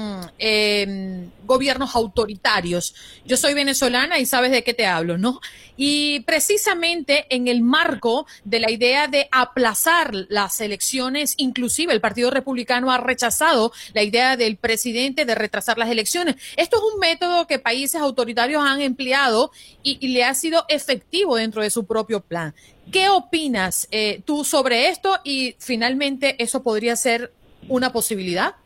eh, gobiernos autoritarios. Yo soy venezolana y sabes de qué te hablo, ¿no? Y precisamente en el marco de la idea de aplazar las elecciones, inclusive el Partido Republicano ha rechazado la idea del presidente de retrasar las elecciones. Esto es un método que países autoritarios han empleado y, y le ha sido efectivo dentro de su propio plan. ¿Qué opinas eh, tú sobre esto y finalmente eso podría ser una posibilidad?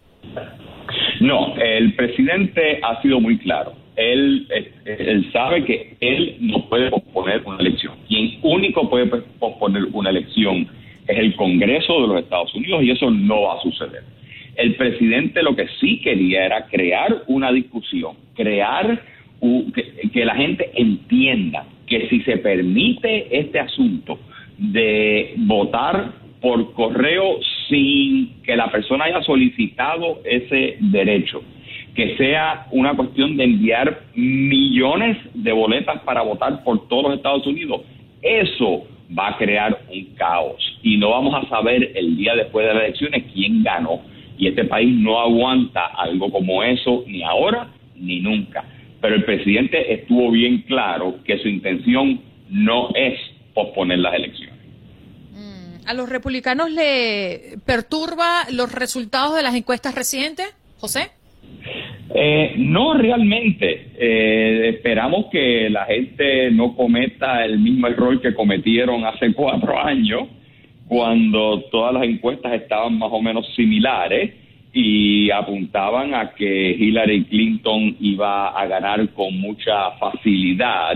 No, el presidente ha sido muy claro. Él, él sabe que él no puede posponer una elección. Quien único puede posponer una elección es el Congreso de los Estados Unidos y eso no va a suceder. El presidente lo que sí quería era crear una discusión, crear uh, que, que la gente entienda que si se permite este asunto de votar por correo sin que la persona haya solicitado ese derecho, que sea una cuestión de enviar millones de boletas para votar por todos los Estados Unidos, eso va a crear un caos y no vamos a saber el día después de las elecciones quién ganó, y este país no aguanta algo como eso ni ahora ni nunca. Pero el presidente estuvo bien claro que su intención no es posponer las elecciones. ¿A los republicanos le perturba los resultados de las encuestas recientes, José? Eh, no realmente. Eh, esperamos que la gente no cometa el mismo error que cometieron hace cuatro años, cuando todas las encuestas estaban más o menos similares y apuntaban a que Hillary Clinton iba a ganar con mucha facilidad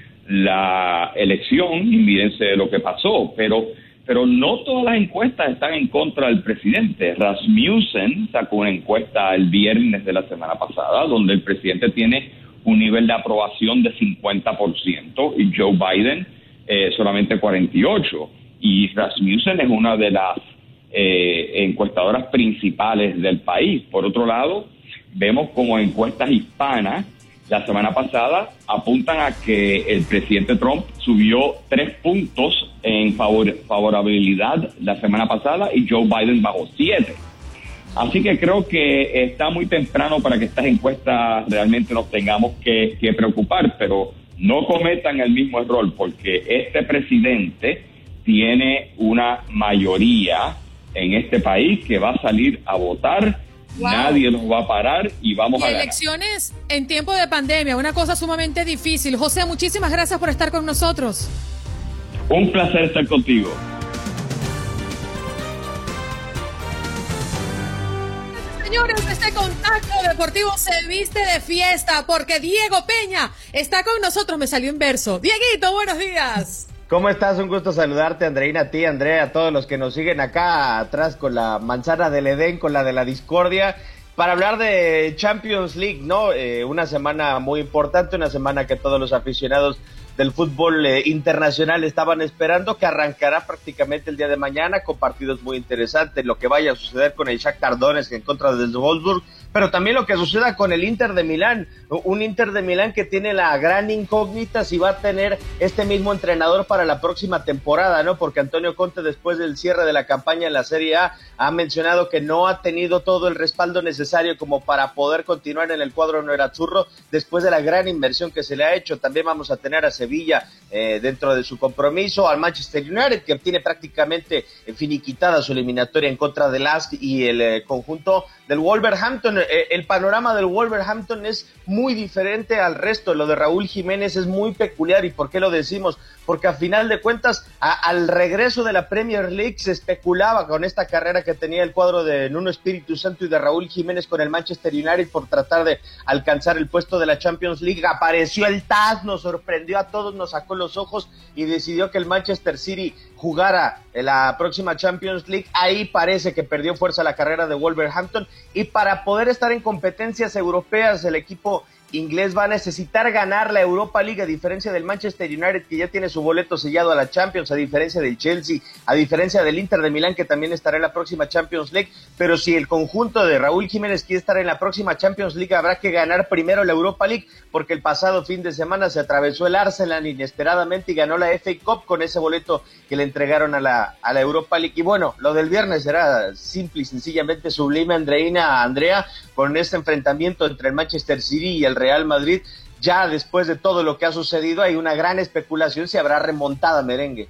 la elección, y mírense lo que pasó, pero pero no todas las encuestas están en contra del presidente. Rasmussen sacó una encuesta el viernes de la semana pasada, donde el presidente tiene un nivel de aprobación de cincuenta por ciento y Joe Biden eh, solamente cuarenta y ocho por ciento. Y Rasmussen es una de las eh, encuestadoras principales del país. Por otro lado, vemos como encuestas hispanas la semana pasada apuntan a que el presidente Trump subió tres puntos en favor, favorabilidad la semana pasada y Joe Biden bajó siete. Así que creo que está muy temprano para que estas encuestas realmente nos tengamos que, que preocupar, pero no cometan el mismo error, porque este presidente tiene una mayoría en este país que va a salir a votar. Wow. Nadie nos va a parar y vamos y a ganar. Elecciones en tiempo de pandemia, una cosa sumamente difícil. José, muchísimas gracias por estar con nosotros. Un placer estar contigo. Señores, este Contacto Deportivo se viste de fiesta porque Diego Peña está con nosotros. Me salió en verso. Dieguito, buenos días. ¿Cómo estás? Un gusto saludarte, Andreina, a ti, Andrea, a todos los que nos siguen acá atrás con la manzana del Edén, con la de la discordia, para hablar de Champions League, ¿no? Eh, una semana muy importante, una semana que todos los aficionados del fútbol eh, internacional estaban esperando, que arrancará prácticamente el día de mañana con partidos muy interesantes, lo que vaya a suceder con el Shakhtar Donetsk en contra del Wolfsburg, pero también lo que suceda con el Inter de Milán, un Inter de Milán que tiene la gran incógnita si va a tener este mismo entrenador para la próxima temporada, ¿no? Porque Antonio Conte, después del cierre de la campaña en la Serie A, ha mencionado que no ha tenido todo el respaldo necesario como para poder continuar en el cuadro nerazzurro después de la gran inversión que se le ha hecho. También vamos a tener a Sevilla eh, dentro de su compromiso, al Manchester United, que tiene prácticamente finiquitada su eliminatoria en contra del Lask, y el eh, conjunto del Wolverhampton, eh, el panorama del Wolverhampton es muy diferente al resto. Lo de Raúl Jiménez es muy peculiar. ¿Y por qué lo decimos? Porque a final de cuentas, a, al regreso de la Premier League se especulaba con esta carrera que tenía el cuadro de Nuno Espíritu Santo y de Raúl Jiménez con el Manchester United por tratar de alcanzar el puesto de la Champions League. Apareció el T A S, nos sorprendió a todos, nos sacó los ojos y decidió que el Manchester City jugara en la próxima Champions League. Ahí parece que perdió fuerza la carrera de Wolverhampton, y para poder estar en competencias europeas el equipo inglés va a necesitar ganar la Europa League, a diferencia del Manchester United, que ya tiene su boleto sellado a la Champions, a diferencia del Chelsea, a diferencia del Inter de Milán, que también estará en la próxima Champions League. Pero si el conjunto de Raúl Jiménez quiere estar en la próxima Champions League, habrá que ganar primero la Europa League, porque el pasado fin de semana se atravesó el Arsenal inesperadamente y ganó la F A Cup con ese boleto que le entregaron a la, a la Europa League. Y bueno, lo del viernes será simple y sencillamente sublime, Andreina, Andrea, con este enfrentamiento entre el Manchester City y el Real Madrid. Ya después de todo lo que ha sucedido, hay una gran especulación si habrá remontada merengue.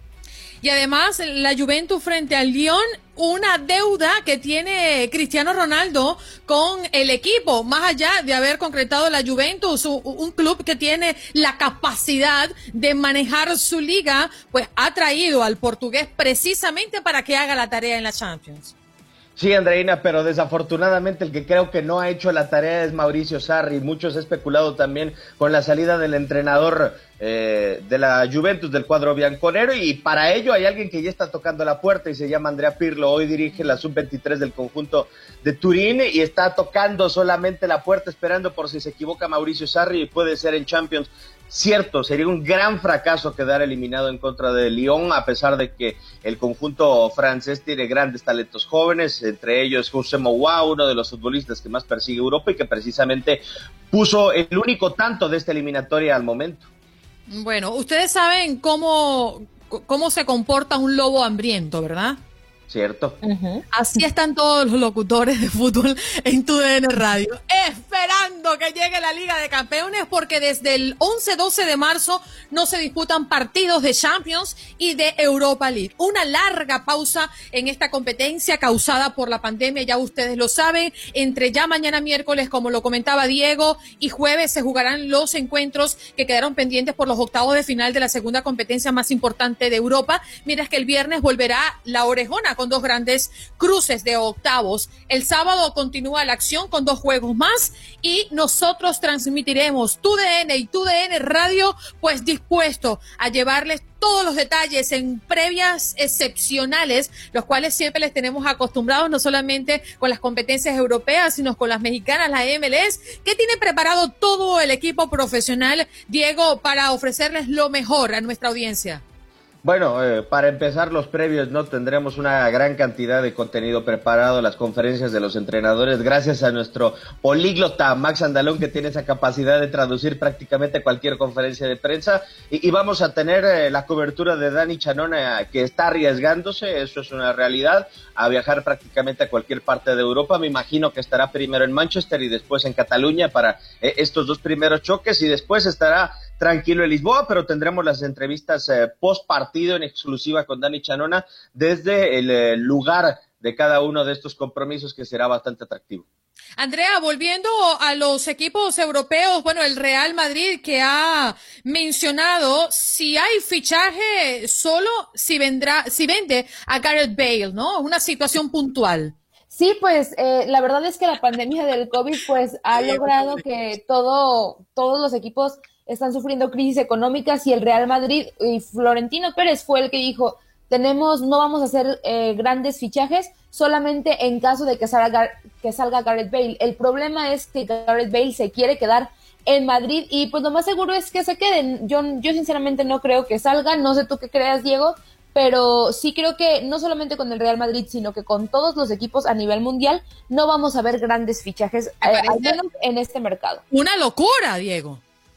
Y además, la Juventus frente al Lyon, una deuda que tiene Cristiano Ronaldo con el equipo, más allá de haber concretado la Juventus, un, un club que tiene la capacidad de manejar su liga, pues ha traído al portugués precisamente para que haga la tarea en la Champions. Sí, Andreina, pero desafortunadamente el que creo que no ha hecho la tarea es Mauricio Sarri. Muchos ha especulado también con la salida del entrenador eh, de la Juventus, del cuadro bianconero, y para ello hay alguien que ya está tocando la puerta y se llama Andrea Pirlo. Hoy dirige la sub veintitrés del conjunto de Turín y está tocando solamente la puerta, esperando por si se equivoca Mauricio Sarri y puede ser en Champions. Cierto, sería un gran fracaso quedar eliminado en contra de Lyon, a pesar de que el conjunto francés tiene grandes talentos jóvenes, entre ellos José Mouá, uno de los futbolistas que más persigue Europa y que precisamente puso el único tanto de esta eliminatoria al momento. Bueno, ustedes saben cómo, cómo se comporta un lobo hambriento, ¿verdad? Cierto. Uh-huh. Así están todos los locutores de fútbol en Tu D N Radio, esperando que llegue la Liga de Campeones, porque desde el once doce de marzo no se disputan partidos de Champions y de Europa League. Una larga pausa en esta competencia causada por la pandemia, ya ustedes lo saben. Entre ya mañana miércoles, como lo comentaba Diego, y jueves se jugarán los encuentros que quedaron pendientes por los octavos de final de la segunda competencia más importante de Europa, mientras que el viernes volverá la orejona con dos grandes cruces de octavos. El sábado continúa la acción con dos juegos más y nosotros transmitiremos Tu D N y Tu D N Radio, pues dispuesto a llevarles todos los detalles en previas excepcionales, los cuales siempre les tenemos acostumbrados, no solamente con las competencias europeas, sino con las mexicanas, la M L S, que tiene preparado todo el equipo profesional, Diego, para ofrecerles lo mejor a nuestra audiencia. Bueno, eh, para empezar los previos, ¿no? Tendremos una gran cantidad de contenido preparado, las conferencias de los entrenadores, gracias a nuestro políglota Max Andalón, que tiene esa capacidad de traducir prácticamente cualquier conferencia de prensa, y, y vamos a tener eh, la cobertura de Dani Chanona, que está arriesgándose, eso es una realidad, a viajar prácticamente a cualquier parte de Europa. Me imagino que estará primero en Manchester y después en Cataluña para eh, estos dos primeros choques, y después estará tranquilo en Lisboa, pero tendremos las entrevistas eh, post partido en exclusiva con Dani Chanona desde el eh, lugar de cada uno de estos compromisos, que será bastante atractivo. Andrea, volviendo a los equipos europeos, bueno, el Real Madrid, que ha mencionado si hay fichaje solo si vendrá, si vende a Gareth Bale, ¿no? Una situación puntual. Sí, pues eh, la verdad es que la pandemia del COVID pues ha logrado que todo, todos los equipos están sufriendo crisis económicas, y el Real Madrid y Florentino Pérez fue el que dijo, tenemos, no vamos a hacer eh, grandes fichajes, solamente en caso de que salga, que salga Gareth Bale. El problema es que Gareth Bale se quiere quedar en Madrid y pues lo más seguro es que se queden. Yo, yo sinceramente no creo que salga, no sé tú qué creas, Diego, pero sí creo que no solamente con el Real Madrid, sino que con todos los equipos a nivel mundial no vamos a ver grandes fichajes, eh, al menos en este mercado. Una locura, Diego.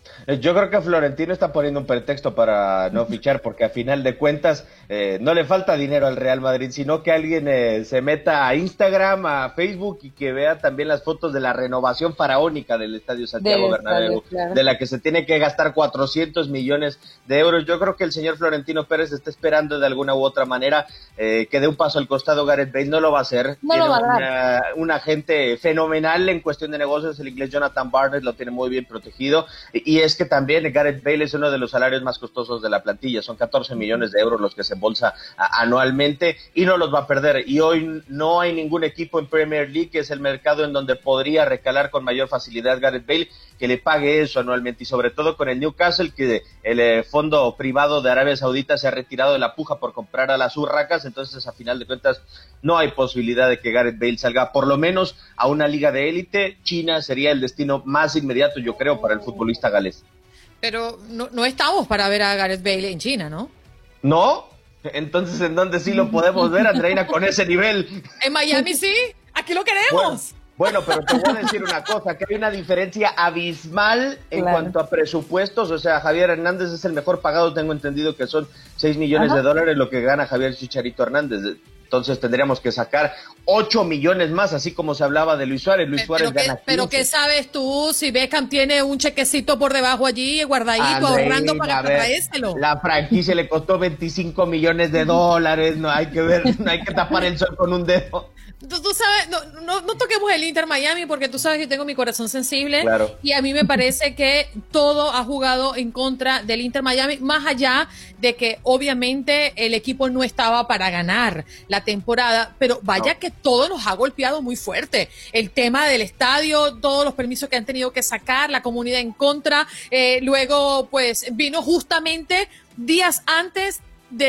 Yo creo que Florentino está poniendo un pretexto para no fichar, porque a final de cuentas eh, no le falta dinero al Real Madrid, sino que alguien eh, se meta a Instagram, a Facebook y que vea también las fotos de la renovación faraónica del Estadio Santiago del Bernabéu, estadio, claro. De la que se tiene que gastar cuatrocientos millones de euros. Yo creo que el señor Florentino Pérez está esperando de alguna u otra manera eh, que dé un paso al costado. Gareth Bale no lo va a hacer. No tiene lo va a dar. Una, un agente fenomenal en cuestión de negocios, el inglés Jonathan Barnett lo tiene muy bien protegido, y, y es que también Gareth Bale es uno de los salarios más costosos de la plantilla, son catorce millones de euros los que se embolsa a, anualmente, y no los va a perder, y hoy no hay ningún equipo en Premier League, que es el mercado en donde podría recalar con mayor facilidad Gareth Bale, que le pague eso anualmente, y sobre todo con el Newcastle, que el eh, fondo privado de Arabia Saudita se ha retirado de la puja por comprar a las urracas, entonces a final de cuentas no hay posibilidad de que Gareth Bale salga por lo menos a una liga de élite. China sería el destino más inmediato, yo creo, para el futbolista galés. Pero no, no estamos para ver a Gareth Bale en China, ¿no? ¿No? Entonces, ¿en dónde sí lo podemos ver, Andreina, con ese nivel? En Miami sí, aquí lo queremos. Bueno, bueno, pero te voy a decir una cosa, que hay una diferencia abismal en claro. cuanto a presupuestos. O sea, Javier Hernández es el mejor pagado, tengo entendido que son seis millones Ajá. de dólares lo que gana Javier Chicharito Hernández. Entonces tendríamos que sacar ocho millones más, así como se hablaba de Luis Suárez. Luis Suárez pero gana qué, Pero ¿qué sabes tú si Beckham tiene un chequecito por debajo allí, guardadito, Andreina, ahorrando para traérselo? La franquicia le costó veinticinco millones de dólares, no hay que ver, no hay que tapar el sol con un dedo. Tú, tú sabes, no, no, no toquemos el Inter Miami porque tú sabes que tengo mi corazón sensible, claro. Y a mí me parece que todo ha jugado en contra del Inter Miami, más allá de que obviamente el equipo no estaba para ganar la temporada, pero vaya no. que todo nos ha golpeado muy fuerte. El tema del estadio, todos los permisos que han tenido que sacar, la comunidad en contra, eh, luego pues vino justamente días antes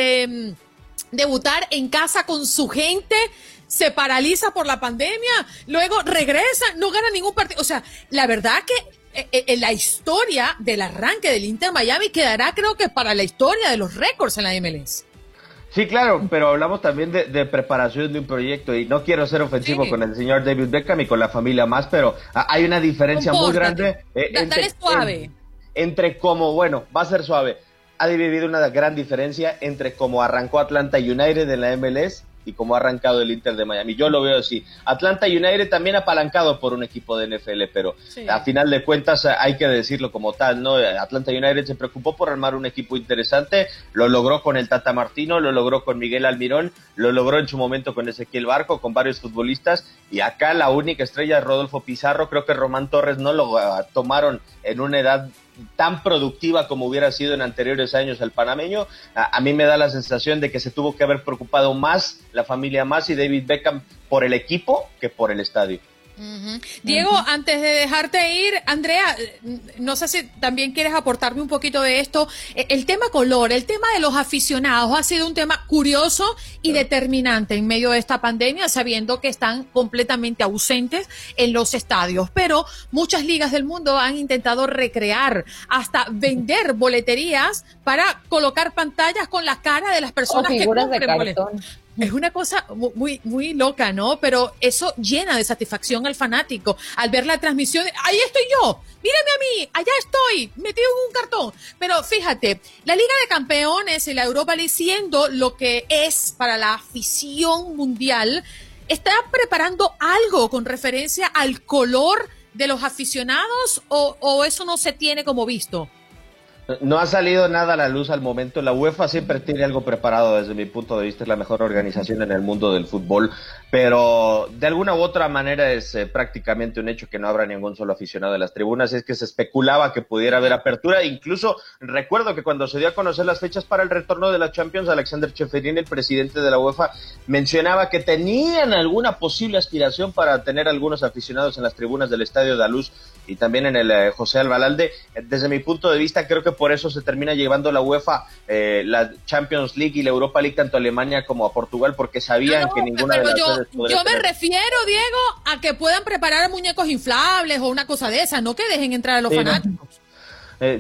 de mm, debutar en casa con su gente, se paraliza por la pandemia, luego regresa, no gana ningún partido. O sea, la verdad que eh, eh, la historia del arranque del Inter Miami quedará, creo que para la historia de los récords en la M L S. Sí, claro, pero hablamos también de, de preparación de un proyecto, y no quiero ser ofensivo sí. con el señor David Beckham y con la familia más, pero ah, hay una diferencia Compórtate. muy grande. Eh, da, entre, dale suave. En, entre cómo, bueno, va a ser suave. Ha dividido una gran diferencia entre cómo arrancó Atlanta United en la M L S y cómo ha arrancado el Inter de Miami. Yo lo veo así. Atlanta United también apalancado por un equipo de N F L, pero sí. a final de cuentas hay que decirlo como tal, ¿no? Atlanta United se preocupó por armar un equipo interesante, lo logró con el Tata Martino, lo logró con Miguel Almirón, lo logró en su momento con Ezequiel Barco, con varios futbolistas, y acá la única estrella es Rodolfo Pizarro. Creo que Román Torres no lo uh, tomaron en una edad tan productiva como hubiera sido en anteriores años el panameño. A, a mí me da la sensación de que se tuvo que haber preocupado más la familia Mas y David Beckham por el equipo que por el estadio. Uh-huh. Diego, uh-huh. antes de dejarte ir, Andrea, no sé si también quieres aportarme un poquito de esto. El tema color, el tema de los aficionados ha sido un tema curioso y determinante en medio de esta pandemia, sabiendo que están completamente ausentes en los estadios, pero muchas ligas del mundo han intentado recrear, hasta vender boleterías para colocar pantallas con la cara de las personas que compren boletos. Es una cosa muy, muy loca, ¿no? Pero eso llena de satisfacción al fanático al ver la transmisión. ¡Ahí estoy yo! ¡Mírame a mí! ¡Allá estoy! Metido en un cartón. Pero fíjate, la Liga de Campeones y la Europa League, siendo lo que es para la afición mundial, ¿está preparando algo con referencia al color de los aficionados o, o eso no se tiene como visto? No ha salido nada a la luz al momento. La UEFA siempre tiene algo preparado, desde mi punto de vista es la mejor organización en el mundo del fútbol, pero de alguna u otra manera es eh, prácticamente un hecho que no habrá ningún solo aficionado de las tribunas. Es que se especulaba que pudiera haber apertura. Incluso recuerdo que cuando se dio a conocer las fechas para el retorno de la Champions, Alexander Ceferin, el presidente de la UEFA, mencionaba que tenían alguna posible aspiración para tener algunos aficionados en las tribunas del Estadio de la Luz y también en el eh, José Albalalde. Desde mi punto de vista, creo que por eso se termina llevando la UEFA eh, la Champions League y la Europa League tanto a Alemania como a Portugal, porque sabían no, que ninguna de las yo, sedes podría Yo me tener. refiero, Diego, a que puedan preparar muñecos inflables o una cosa de esa, no que dejen entrar a los sí, fanáticos. No. Eh,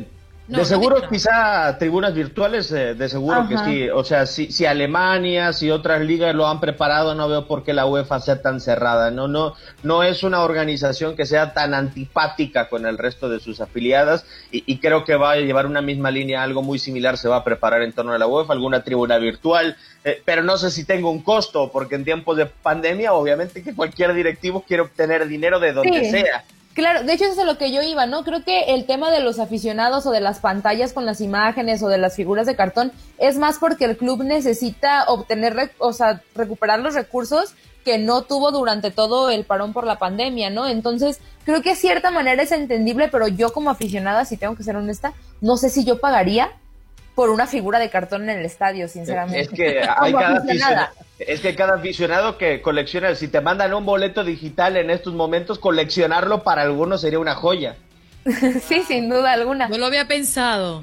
No, de seguro, no quizá tribunas virtuales, eh, de seguro Ajá. que sí. O sea, si, si Alemania, si otras ligas lo han preparado, no veo por qué la UEFA sea tan cerrada. No, no, no es una organización que sea tan antipática con el resto de sus afiliadas y, y creo que va a llevar una misma línea, algo muy similar se va a preparar en torno a la UEFA, alguna tribuna virtual, eh, pero no sé si tengo un costo, porque en tiempos de pandemia, obviamente que cualquier directivo quiere obtener dinero de donde sí. sea. Claro, de hecho eso es a lo que yo iba, ¿no? Creo que el tema de los aficionados o de las pantallas con las imágenes o de las figuras de cartón es más porque el club necesita obtener, o sea, recuperar los recursos que no tuvo durante todo el parón por la pandemia, ¿no? Entonces, creo que de cierta manera es entendible, pero yo como aficionada, si tengo que ser honesta, no sé si yo pagaría por una figura de cartón en el estadio, sinceramente. Es que hay cada aficionado, es que cada aficionado que colecciona, si te mandan un boleto digital en estos momentos, coleccionarlo para algunos sería una joya. Sí, sin duda alguna. No lo había pensado.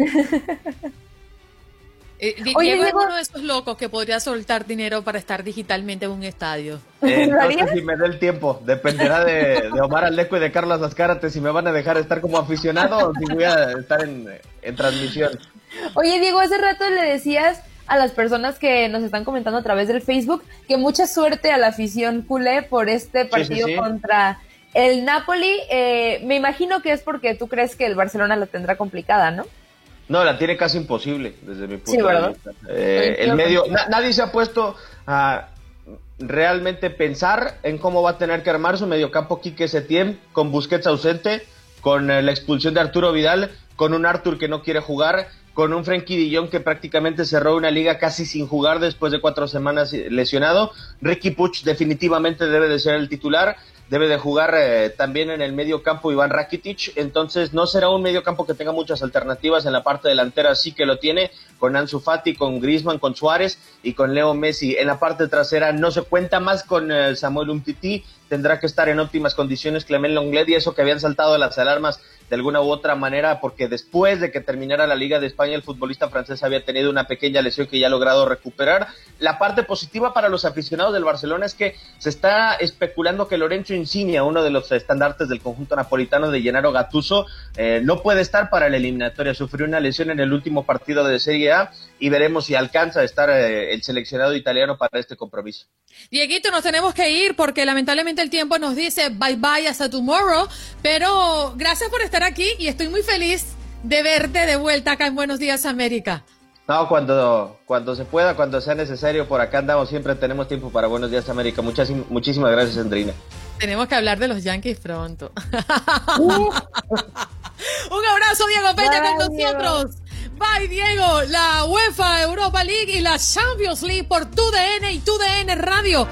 eh, Oye, Diego es Diego... uno de esos locos que podría soltar dinero para estar digitalmente en un estadio. Eh, entonces, si me da el tiempo, dependerá de, de Omar Aleco y de Carlos Azcárate si me van a dejar estar como aficionado o si voy a estar en, en transmisión. Oye, Diego, hace rato le decías a las personas que nos están comentando a través del Facebook que mucha suerte a la afición culé por este partido sí, sí, sí. contra el Napoli. Eh, me imagino que es porque tú crees que el Barcelona la tendrá complicada, ¿no? No, la tiene casi imposible desde mi punto sí, de vista. Eh, el medio, na, nadie se ha puesto a realmente pensar en cómo va a tener que armar su mediocampo Quique Setién, con Busquets ausente, con eh, la expulsión de Arturo Vidal, con un Arthur que no quiere jugar, con un Frenkie de Jong que prácticamente cerró una liga casi sin jugar después de cuatro semanas lesionado. Riqui Puig definitivamente debe de ser el titular, debe de jugar eh, también en el medio campo Iván Rakitic, entonces no será un medio campo que tenga muchas alternativas. En la parte delantera sí que lo tiene, con Ansu Fati, con Griezmann, con Suárez y con Leo Messi. En la parte trasera no se cuenta más con eh, Samuel Umtiti, tendrá que estar en óptimas condiciones Clement Lenglet, y eso que habían saltado las alarmas de alguna u otra manera, porque después de que terminara la Liga de España, el futbolista francés había tenido una pequeña lesión que ya ha logrado recuperar. La parte positiva para los aficionados del Barcelona es que se está especulando que Lorenzo Insigne, uno de los estandartes del conjunto napolitano de Gennaro Gattuso, eh, no puede estar para la eliminatoria. Sufrió una lesión en el último partido de Serie A y veremos si alcanza a estar eh, el seleccionado italiano para este compromiso. Dieguito, nos tenemos que ir porque lamentablemente el tiempo nos dice bye bye hasta tomorrow, pero gracias por estar aquí y estoy muy feliz de verte de vuelta acá en Buenos Días América. No, cuando, cuando se pueda, cuando sea necesario, por acá andamos, siempre tenemos tiempo para Buenos Días América. Muchas, muchísimas gracias, Andreina. Tenemos que hablar de los Yankees pronto. Uh. Un abrazo, Diego Peña, con nosotros. Bye, Diego. La UEFA Europa League y la Champions League por T U D N y T U D N Radio.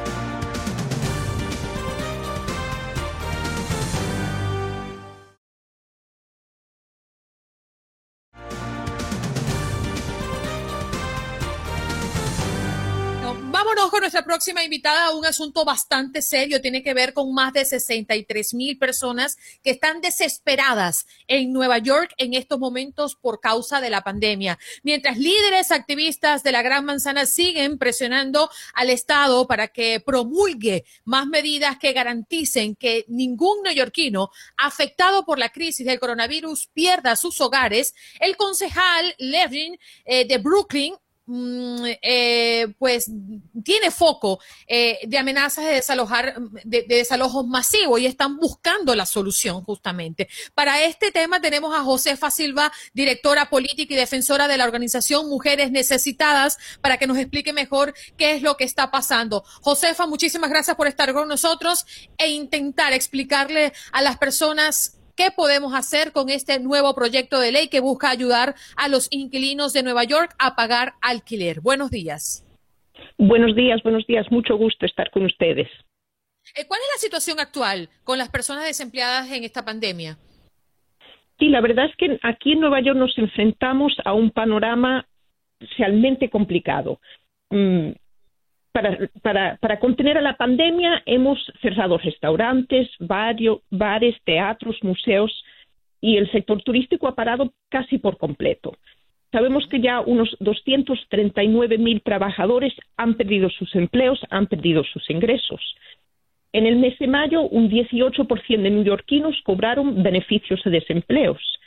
Vámonos con nuestra próxima invitada a un asunto bastante serio. Tiene que ver con más de sesenta y tres mil personas que están desesperadas en Nueva York en estos momentos por causa de la pandemia. Mientras líderes activistas de la Gran Manzana siguen presionando al Estado para que promulgue más medidas que garanticen que ningún neoyorquino afectado por la crisis del coronavirus pierda sus hogares, el concejal Levin eh, de Brooklyn Eh, pues tiene foco eh, de amenazas de desalojar, de, de desalojos masivos, y están buscando la solución justamente. Para este tema tenemos a Josefa Silva, directora política y defensora de la organización Mujeres Necesitadas, para que nos explique mejor qué es lo que está pasando. Josefa, muchísimas gracias por estar con nosotros e intentar explicarle a las personas ¿qué podemos hacer con este nuevo proyecto de ley que busca ayudar a los inquilinos de Nueva York a pagar alquiler? Buenos días. Buenos días, buenos días. Mucho gusto estar con ustedes. ¿Cuál es la situación actual con las personas desempleadas en esta pandemia? Sí, la verdad es que aquí en Nueva York nos enfrentamos a un panorama realmente complicado. Mm. Para, para, para contener a la pandemia hemos cerrado restaurantes, varios, bares, teatros, museos, y el sector turístico ha parado casi por completo. Sabemos que ya unos doscientos treinta y nueve mil trabajadores han perdido sus empleos, han perdido sus ingresos. En el mes de mayo, un dieciocho por ciento de neoyorquinos cobraron beneficios de desempleos.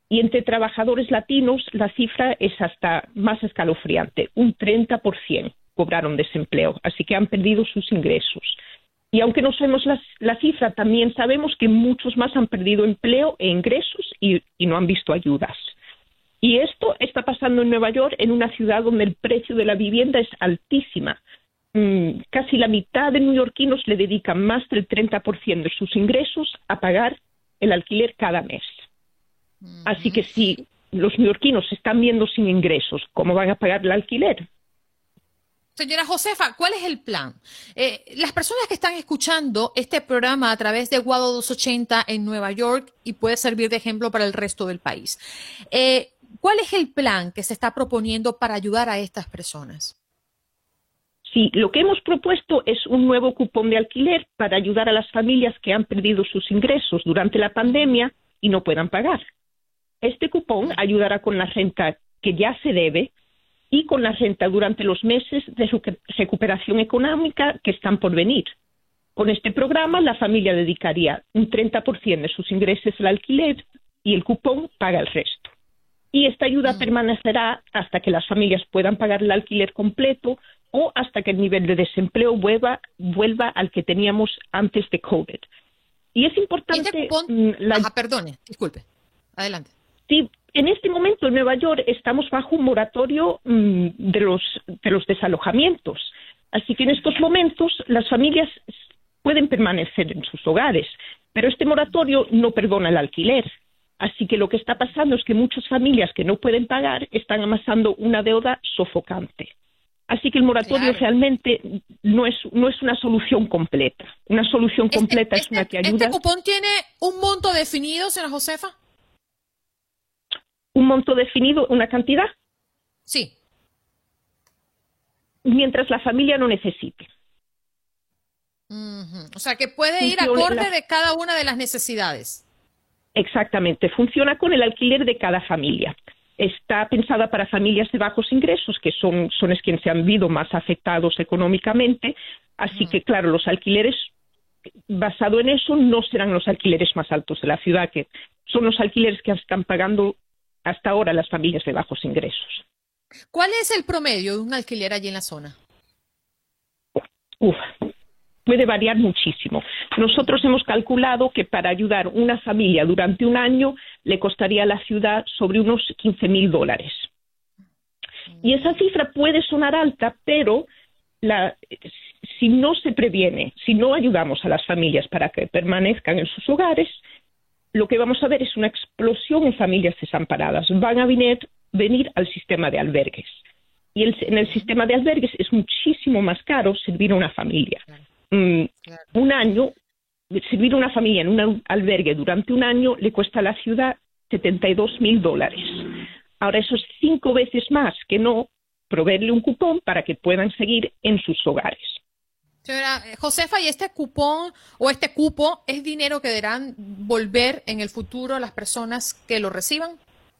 Y entre trabajadores latinos la cifra es hasta más escalofriante, un treinta por ciento cobraron desempleo, así que han perdido sus ingresos. Y aunque no sabemos la, la cifra, también sabemos que muchos más han perdido empleo e ingresos y, y no han visto ayudas. Y esto está pasando en Nueva York, en una ciudad donde el precio de la vivienda es altísima. Mm, casi la mitad de neoyorquinos le dedican más del treinta por ciento de sus ingresos a pagar el alquiler cada mes. Mm-hmm. Así que si los neoyorquinos se están viendo sin ingresos, ¿cómo van a pagar el alquiler? Señora Josefa, ¿cuál es el plan? Eh, las personas que están escuchando este programa a través de Guado doscientos ochenta en Nueva York, y puede servir de ejemplo para el resto del país, eh, ¿cuál es el plan que se está proponiendo para ayudar a estas personas? Sí, lo que hemos propuesto es un nuevo cupón de alquiler para ayudar a las familias que han perdido sus ingresos durante la pandemia y no puedan pagar. Este cupón ayudará con la renta que ya se debe y con la renta durante los meses de recuperación económica que están por venir. Con este programa, la familia dedicaría un treinta por ciento de sus ingresos al alquiler y el cupón paga el resto. Y esta ayuda mm. permanecerá hasta que las familias puedan pagar el alquiler completo o hasta que el nivel de desempleo vuelva, vuelva al que teníamos antes de COVID. Y es importante... ¿Este cupón? La... Ajá, perdone, disculpe. Adelante. Sí, en este momento en Nueva York estamos bajo un moratorio mmm, de los de los desalojamientos. Así que en estos momentos las familias pueden permanecer en sus hogares, pero este moratorio no perdona el alquiler. Así que lo que está pasando es que muchas familias que no pueden pagar están amasando una deuda sofocante. Así que el moratorio claro. realmente no es no es una solución completa. Una solución completa este, es una que ayuda... ¿Este cupón tiene un monto definido, señora Josefa? ¿Un monto definido, una cantidad? Sí. Mientras la familia no necesite. Uh-huh. O sea, que puede ir acorde la... de cada una de las necesidades. Exactamente. Funciona con el alquiler de cada familia. Está pensada para familias de bajos ingresos, que son, son es quienes se han visto más afectados económicamente. Así uh-huh. que, claro, los alquileres, basado en eso, no serán los alquileres más altos de la ciudad, que son los alquileres que están pagando hasta ahora las familias de bajos ingresos. ¿Cuál es el promedio de un alquiler allí en la zona? Uf, puede variar muchísimo. Nosotros hemos calculado que para ayudar una familia durante un año le costaría a la ciudad sobre unos quince mil dólares. Y esa cifra puede sonar alta, pero la, si no se previene, si no ayudamos a las familias para que permanezcan en sus hogares, lo que vamos a ver es una explosión en familias desamparadas. Van a venir, venir al sistema de albergues. Y el, en el sistema de albergues es muchísimo más caro servir a una familia. Claro. Mm, claro. Un año, servir a una familia en un albergue durante un año le cuesta a la ciudad setenta y dos mil dólares. Ahora eso es cinco veces más que no proveerle un cupón para que puedan seguir en sus hogares. Señora Josefa, ¿y este cupón o este cupo es dinero que deberán volver en el futuro las personas que lo reciban?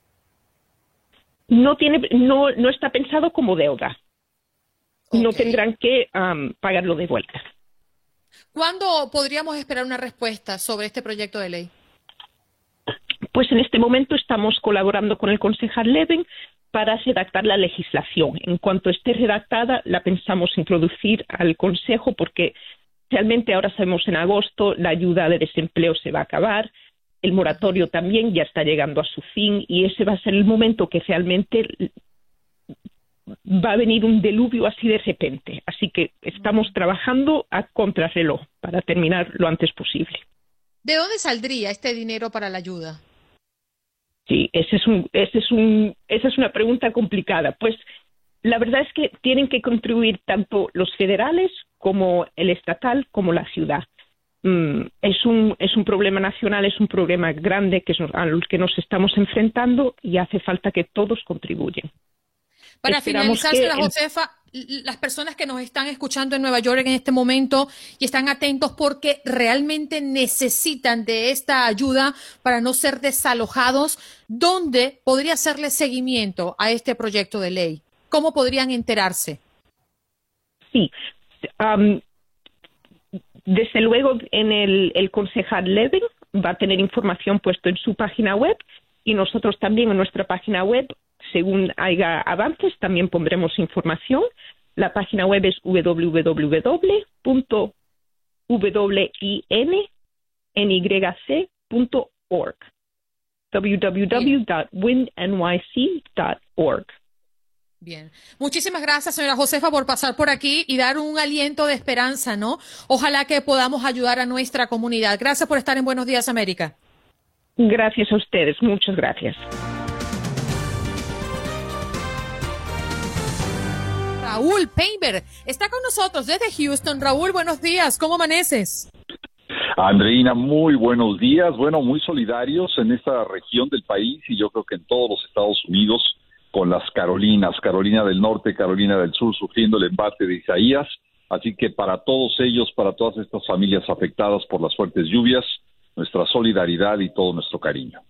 No tiene, no, no está pensado como deuda. Okay. No tendrán que um, pagarlo de vuelta. ¿Cuándo podríamos esperar una respuesta sobre este proyecto de ley? Pues en este momento estamos colaborando con el concejal Levin para redactar la legislación. En cuanto esté redactada, la pensamos introducir al Consejo porque realmente ahora sabemos en agosto la ayuda de desempleo se va a acabar, el moratorio también ya está llegando a su fin y ese va a ser el momento que realmente va a venir un diluvio así de repente. Así que estamos trabajando a contrarreloj para terminar lo antes posible. ¿De dónde saldría este dinero para la ayuda? Sí, ese es un, ese es un, esa es una pregunta complicada. Pues la verdad es que tienen que contribuir tanto los federales como el estatal como la ciudad. Mm, es un, es un problema nacional, es un problema grande que es al que nos estamos enfrentando y hace falta que todos contribuyan. Para finalizar, señora Josefa, las personas que nos están escuchando en Nueva York en este momento y están atentos porque realmente necesitan de esta ayuda para no ser desalojados, ¿dónde podría hacerle seguimiento a este proyecto de ley? ¿Cómo podrían enterarse? Sí, um, desde luego en el, el concejal Levin va a tener información puesto en su página web y nosotros también en nuestra página web, según haya avances, también pondremos información. La página web es w w w punto win n y c punto org. w w w punto win n y c punto org. Bien. Muchísimas gracias, señora Josefa, por pasar por aquí y dar un aliento de esperanza, ¿no? Ojalá que podamos ayudar a nuestra comunidad. Gracias por estar en Buenos Días, América. Gracias a ustedes. Muchas gracias. Raúl Painter está con nosotros desde Houston. Raúl, buenos días. ¿Cómo amaneces? Andreina, muy buenos días. Bueno, muy solidarios en esta región del país y yo creo que en todos los Estados Unidos con las Carolinas, Carolina del Norte, Carolina del Sur, sufriendo el embate de Isaías. Así que para todos ellos, para todas estas familias afectadas por las fuertes lluvias, nuestra solidaridad y todo nuestro cariño.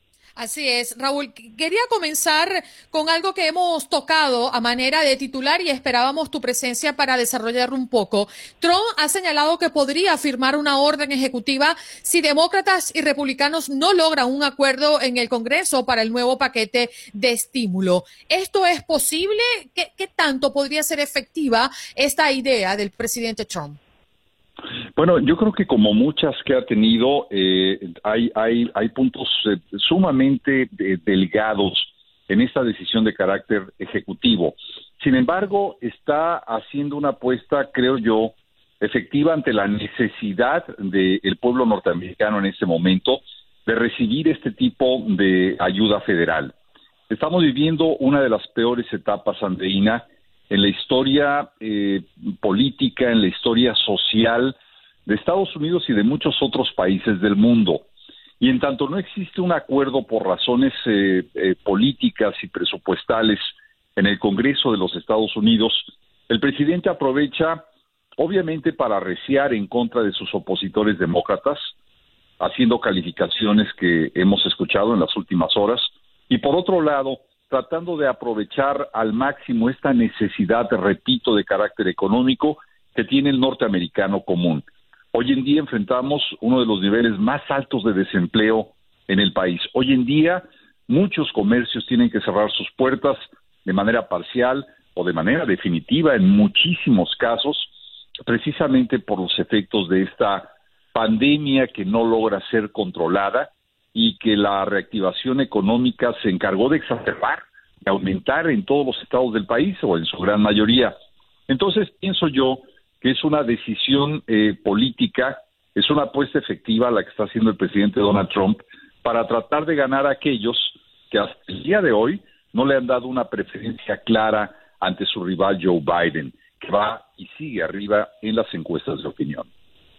Así es, Raúl. Quería comenzar con algo que hemos tocado a manera de titular y esperábamos tu presencia para desarrollarlo un poco. Trump ha señalado que podría firmar una orden ejecutiva si demócratas y republicanos no logran un acuerdo en el Congreso para el nuevo paquete de estímulo. ¿Esto es posible? ¿Qué, qué tanto podría ser efectiva esta idea del presidente Trump? Bueno, yo creo que como muchas que ha tenido, eh, hay, hay, hay puntos eh, sumamente eh, delgados en esta decisión de carácter ejecutivo. Sin embargo, está haciendo una apuesta, creo yo, efectiva ante la necesidad del pueblo norteamericano en este momento de recibir este tipo de ayuda federal. Estamos viviendo una de las peores etapas, Andreina, en la historia eh, política, en la historia social de Estados Unidos y de muchos otros países del mundo. Y en tanto no existe un acuerdo por razones eh, eh, políticas y presupuestales en el Congreso de los Estados Unidos, el presidente aprovecha, obviamente, para arreciar en contra de sus opositores demócratas, haciendo calificaciones que hemos escuchado en las últimas horas, y por otro lado, tratando de aprovechar al máximo esta necesidad, repito, de carácter económico que tiene el norteamericano común. Hoy en día enfrentamos uno de los niveles más altos de desempleo en el país. Hoy en día muchos comercios tienen que cerrar sus puertas de manera parcial o de manera definitiva en muchísimos casos, precisamente por los efectos de esta pandemia que no logra ser controlada y que la reactivación económica se encargó de exacerbar, de aumentar en todos los estados del país o en su gran mayoría. Entonces, pienso yo que es una decisión eh, política, es una apuesta efectiva la que está haciendo el presidente Donald Trump para tratar de ganar a aquellos que hasta el día de hoy no le han dado una preferencia clara ante su rival Joe Biden, que va y sigue arriba en las encuestas de opinión.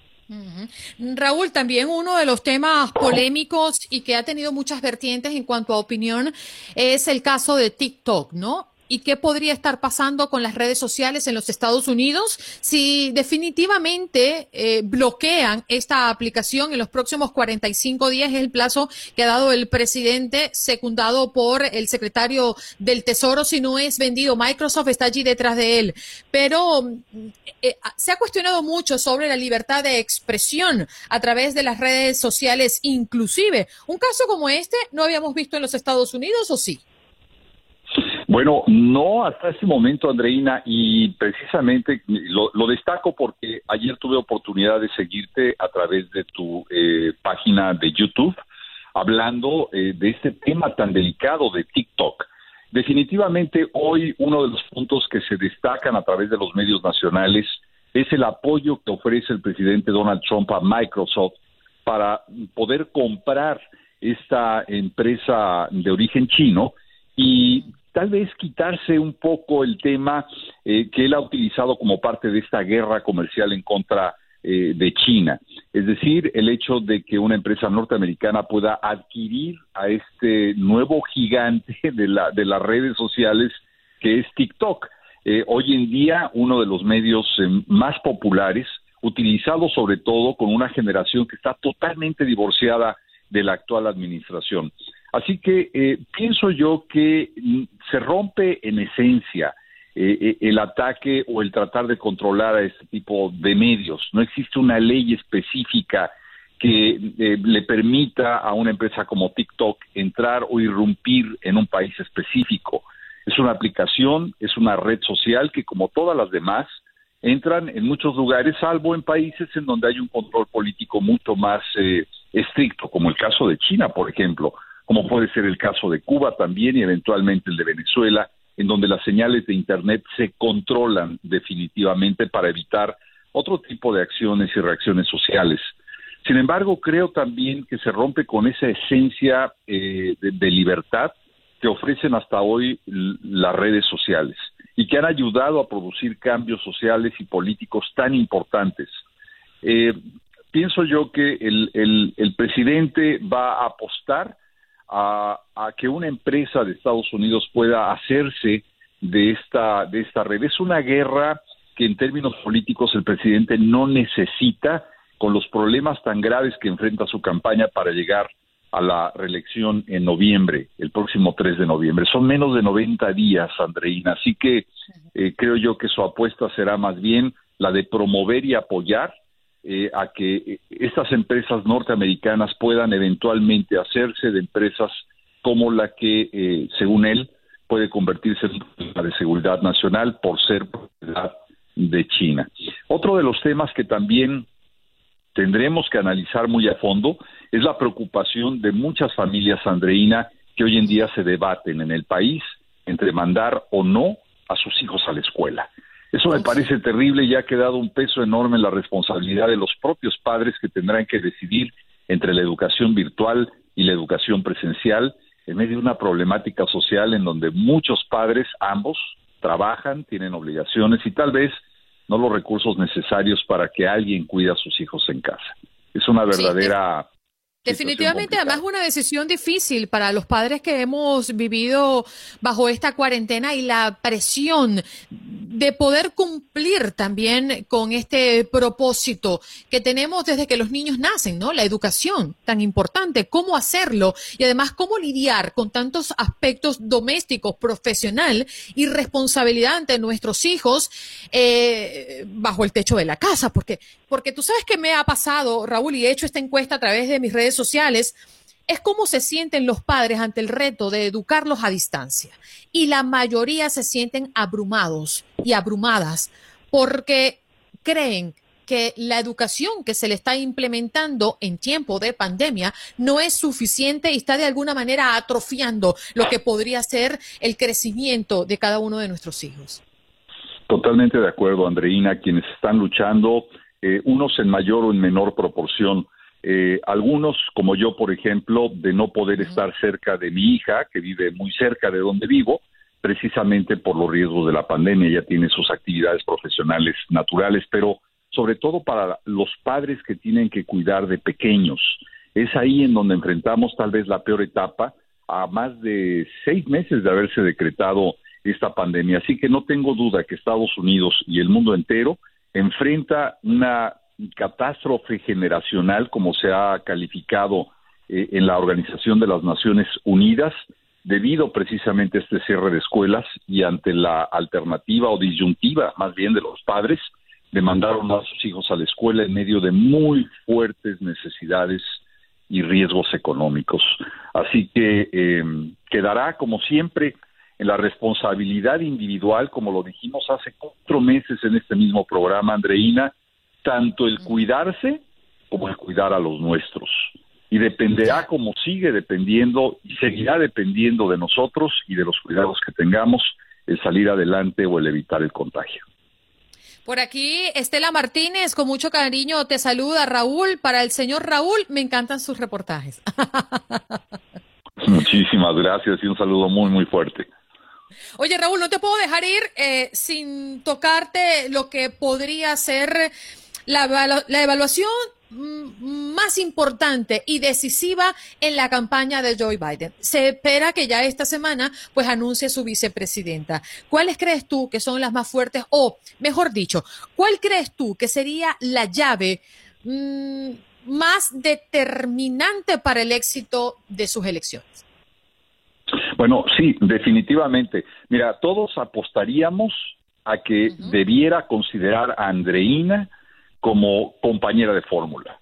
Uh-huh. Raúl, también uno de los temas polémicos y que ha tenido muchas vertientes en cuanto a opinión es el caso de TikTok, ¿no? ¿Y qué podría estar pasando con las redes sociales en los Estados Unidos si definitivamente eh, bloquean esta aplicación en los próximos cuarenta y cinco días? Es el plazo que ha dado el presidente, secundado por el secretario del Tesoro. Si no es vendido, Microsoft está allí detrás de él. Pero eh, se ha cuestionado mucho sobre la libertad de expresión a través de las redes sociales, inclusive. Un caso como este no habíamos visto en los Estados Unidos, ¿o sí? Bueno, no hasta este momento, Andreina, y precisamente lo, lo destaco porque ayer tuve oportunidad de seguirte a través de tu eh, página de YouTube, hablando eh, de este tema tan delicado de TikTok. Definitivamente hoy uno de los puntos que se destacan a través de los medios nacionales es el apoyo que ofrece el presidente Donald Trump a Microsoft para poder comprar esta empresa de origen chino y tal vez quitarse un poco el tema eh, que él ha utilizado como parte de esta guerra comercial en contra eh, de China. Es decir, el hecho de que una empresa norteamericana pueda adquirir a este nuevo gigante de, la, de las redes sociales que es TikTok. Eh, hoy en día, uno de los medios eh, más populares, utilizado sobre todo con una generación que está totalmente divorciada de la actual administración. Así que eh, pienso yo que se rompe en esencia eh, el ataque o el tratar de controlar a este tipo de medios. No existe una ley específica que eh, le permita a una empresa como TikTok entrar o irrumpir en un país específico. Es una aplicación, es una red social que, como todas las demás, entran en muchos lugares, salvo en países en donde hay un control político mucho más eh, estricto, como el caso de China, por ejemplo, como puede ser el caso de Cuba también y eventualmente el de Venezuela, en donde las señales de Internet se controlan definitivamente para evitar otro tipo de acciones y reacciones sociales. Sin embargo, creo también que se rompe con esa esencia eh, de, de libertad que ofrecen hasta hoy las redes sociales y que han ayudado a producir cambios sociales y políticos tan importantes. Eh, pienso yo que el, el, el presidente va a apostar a, a que una empresa de Estados Unidos pueda hacerse de esta, de esta red. Es una guerra que en términos políticos el presidente no necesita, con los problemas tan graves que enfrenta su campaña para llegar a la reelección en noviembre, el próximo tres de noviembre. Son menos de noventa días, Andreina, así que eh, creo yo que su apuesta será más bien la de promover y apoyar eh, a que estas empresas norteamericanas puedan eventualmente hacerse de empresas como la que, eh, según él, puede convertirse en un problema de seguridad nacional por ser propiedad de China. Otro de los temas que también tendremos que analizar muy a fondo es la preocupación de muchas familias, Andreina, que hoy en día se debaten en el país entre mandar o no a sus hijos a la escuela. Eso me parece terrible y ha quedado un peso enorme en la responsabilidad de los propios padres que tendrán que decidir entre la educación virtual y la educación presencial en medio de una problemática social en donde muchos padres, ambos, trabajan, tienen obligaciones y tal vez no los recursos necesarios para que alguien cuide a sus hijos en casa. Es una verdadera... Sí, definitivamente, además, una decisión difícil para los padres que hemos vivido bajo esta cuarentena y la presión de poder cumplir también con este propósito que tenemos desde que los niños nacen, ¿no? La educación, tan importante, cómo hacerlo y además cómo lidiar con tantos aspectos domésticos, profesional y responsabilidad ante nuestros hijos eh, bajo el techo de la casa, porque, porque tú sabes que me ha pasado, Raúl, y he hecho esta encuesta a través de mis redes sociales, es cómo se sienten los padres ante el reto de educarlos a distancia. Y la mayoría se sienten abrumados y abrumadas porque creen que la educación que se le está implementando en tiempo de pandemia no es suficiente y está de alguna manera atrofiando lo que podría ser el crecimiento de cada uno de nuestros hijos. Totalmente de acuerdo, Andreina, quienes están luchando, eh, unos en mayor o en menor proporción. Eh, algunos, como yo, por ejemplo, de no poder estar cerca de mi hija, que vive muy cerca de donde vivo, precisamente por los riesgos de la pandemia. Ella tiene sus actividades profesionales naturales, pero sobre todo para los padres que tienen que cuidar de pequeños. Es ahí en donde enfrentamos tal vez la peor etapa, a más de seis meses de haberse decretado esta pandemia. Así que no tengo duda que Estados Unidos y el mundo entero enfrenta una catástrofe generacional, como se ha calificado eh, en la Organización de las Naciones Unidas, debido precisamente a este cierre de escuelas y ante la alternativa o disyuntiva, más bien, de los padres, de mandar a sus hijos a la escuela en medio de muy fuertes necesidades y riesgos económicos. Así que eh, quedará, como siempre, en la responsabilidad individual, como lo dijimos hace cuatro meses en este mismo programa, Andreina, tanto el cuidarse como el cuidar a los nuestros. Y dependerá, como sigue dependiendo y seguirá dependiendo de nosotros y de los cuidados que tengamos, el salir adelante o el evitar el contagio. Por aquí, Estela Martínez, con mucho cariño te saluda, Raúl. Para el señor Raúl, me encantan sus reportajes. Muchísimas gracias y un saludo muy, muy fuerte. Oye, Raúl, no te puedo dejar ir eh, sin tocarte lo que podría ser la, la evaluación más importante y decisiva en la campaña de Joe Biden. Se espera que ya esta semana pues anuncie su vicepresidenta. ¿Cuáles crees tú que son las más fuertes? O, mejor dicho, ¿cuál crees tú que sería la llave mmm, más determinante para el éxito de sus elecciones? Bueno, sí, definitivamente. Mira, todos apostaríamos a que uh-huh. debiera considerar a Andreina como compañera de fórmula.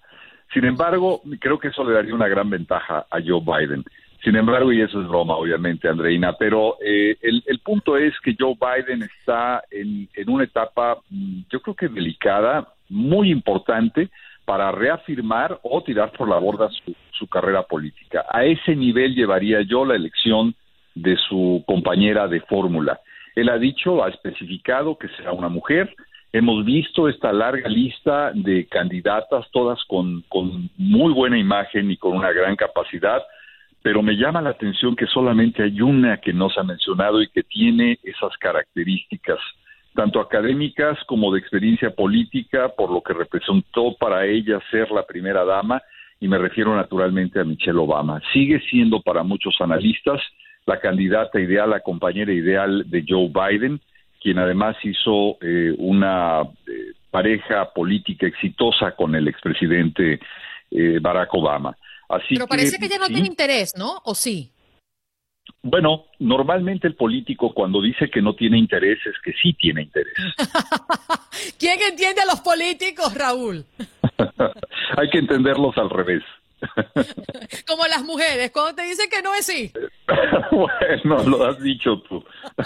Sin embargo, creo que eso le daría una gran ventaja a Joe Biden. Sin embargo, y eso es broma, obviamente, Andreina, pero eh, el, el punto es que Joe Biden está en, en una etapa, yo creo que delicada, muy importante, para reafirmar o tirar por la borda su, su carrera política. A ese nivel llevaría yo la elección de su compañera de fórmula. Él ha dicho, ha especificado que será una mujer. Hemos visto esta larga lista de candidatas, todas con, con muy buena imagen y con una gran capacidad, pero me llama la atención que solamente hay una que no se ha mencionado y que tiene esas características, tanto académicas como de experiencia política, por lo que representó para ella ser la primera dama, y me refiero naturalmente a Michelle Obama. Sigue siendo para muchos analistas la candidata ideal, la compañera ideal de Joe Biden, quien además hizo eh, una eh, pareja política exitosa con el expresidente eh, Barack Obama. Así Pero parece que, que ya no sí. tiene interés, ¿no? ¿O sí? Bueno, normalmente el político cuando dice que no tiene interés es que sí tiene interés. ¿Quién entiende a los políticos, Raúl? Hay que entenderlos al revés. Como las mujeres, cuando te dicen que no es sí. Bueno, lo has dicho tú.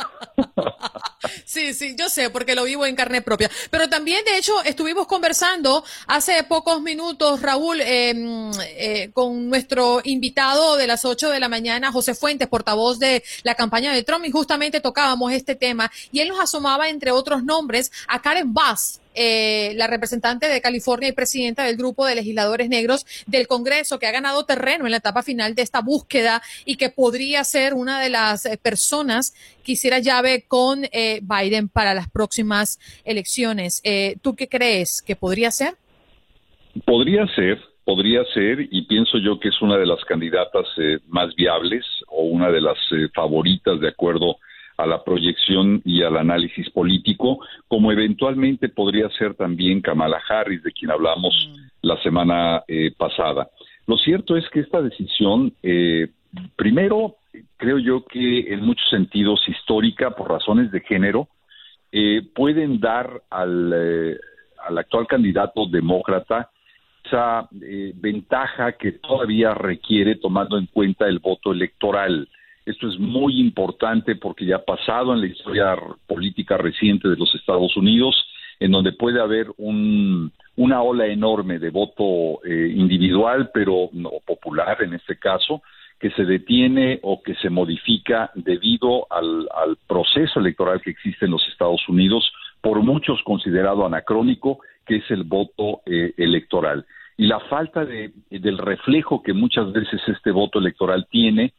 Sí, sí, yo sé, porque lo vivo en carne propia. Pero también, de hecho, estuvimos conversando hace pocos minutos, Raúl, eh, eh, con nuestro invitado de las ocho de la mañana, José Fuentes, portavoz de la campaña de Trump, y justamente tocábamos este tema. Y él nos asomaba, entre otros nombres, a Karen Bass, Eh, la representante de California y presidenta del grupo de legisladores negros del Congreso, que ha ganado terreno en la etapa final de esta búsqueda y que podría ser una de las eh, personas que hiciera llave con eh, Biden para las próximas elecciones. Eh, ¿Tú qué crees que podría ser? Podría ser, podría ser, y pienso yo que es una de las candidatas eh, más viables o una de las eh, favoritas de acuerdo a la proyección y al análisis político, como eventualmente podría ser también Kamala Harris, de quien hablamos mm. la semana eh, pasada. Lo cierto es que esta decisión, eh, primero, creo yo que en muchos sentidos histórica, por razones de género, eh, pueden dar al, eh, al actual candidato demócrata esa eh, ventaja que todavía requiere tomando en cuenta el voto electoral. Esto es muy importante porque ya ha pasado en la historia política reciente de los Estados Unidos, en donde puede haber un, una ola enorme de voto eh, individual, pero no popular en este caso, que se detiene o que se modifica debido al, al proceso electoral que existe en los Estados Unidos, por muchos considerado anacrónico, que es el voto eh, electoral. Y la falta de, del reflejo que muchas veces este voto electoral tiene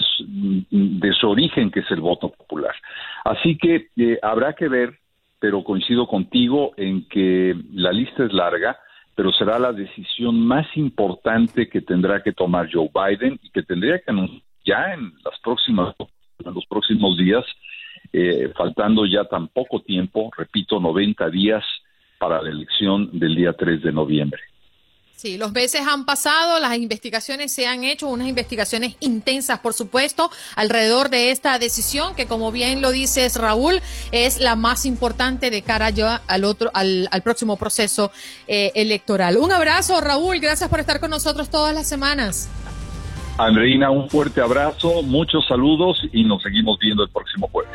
de su origen, que es el voto popular. Así que eh, habrá que ver, pero coincido contigo en que la lista es larga, pero será la decisión más importante que tendrá que tomar Joe Biden y que tendría que anunciar ya en las próximas, en los próximos días, eh, faltando ya tan poco tiempo, repito, noventa días para la elección del día tres de noviembre. Sí, los meses han pasado, las investigaciones se han hecho, unas investigaciones intensas, por supuesto, alrededor de esta decisión que, como bien lo dices, Raúl, es la más importante de cara ya al otro, al, al próximo proceso eh, electoral. Un abrazo, Raúl, gracias por estar con nosotros todas las semanas. Andreina, un fuerte abrazo, muchos saludos y nos seguimos viendo el próximo jueves.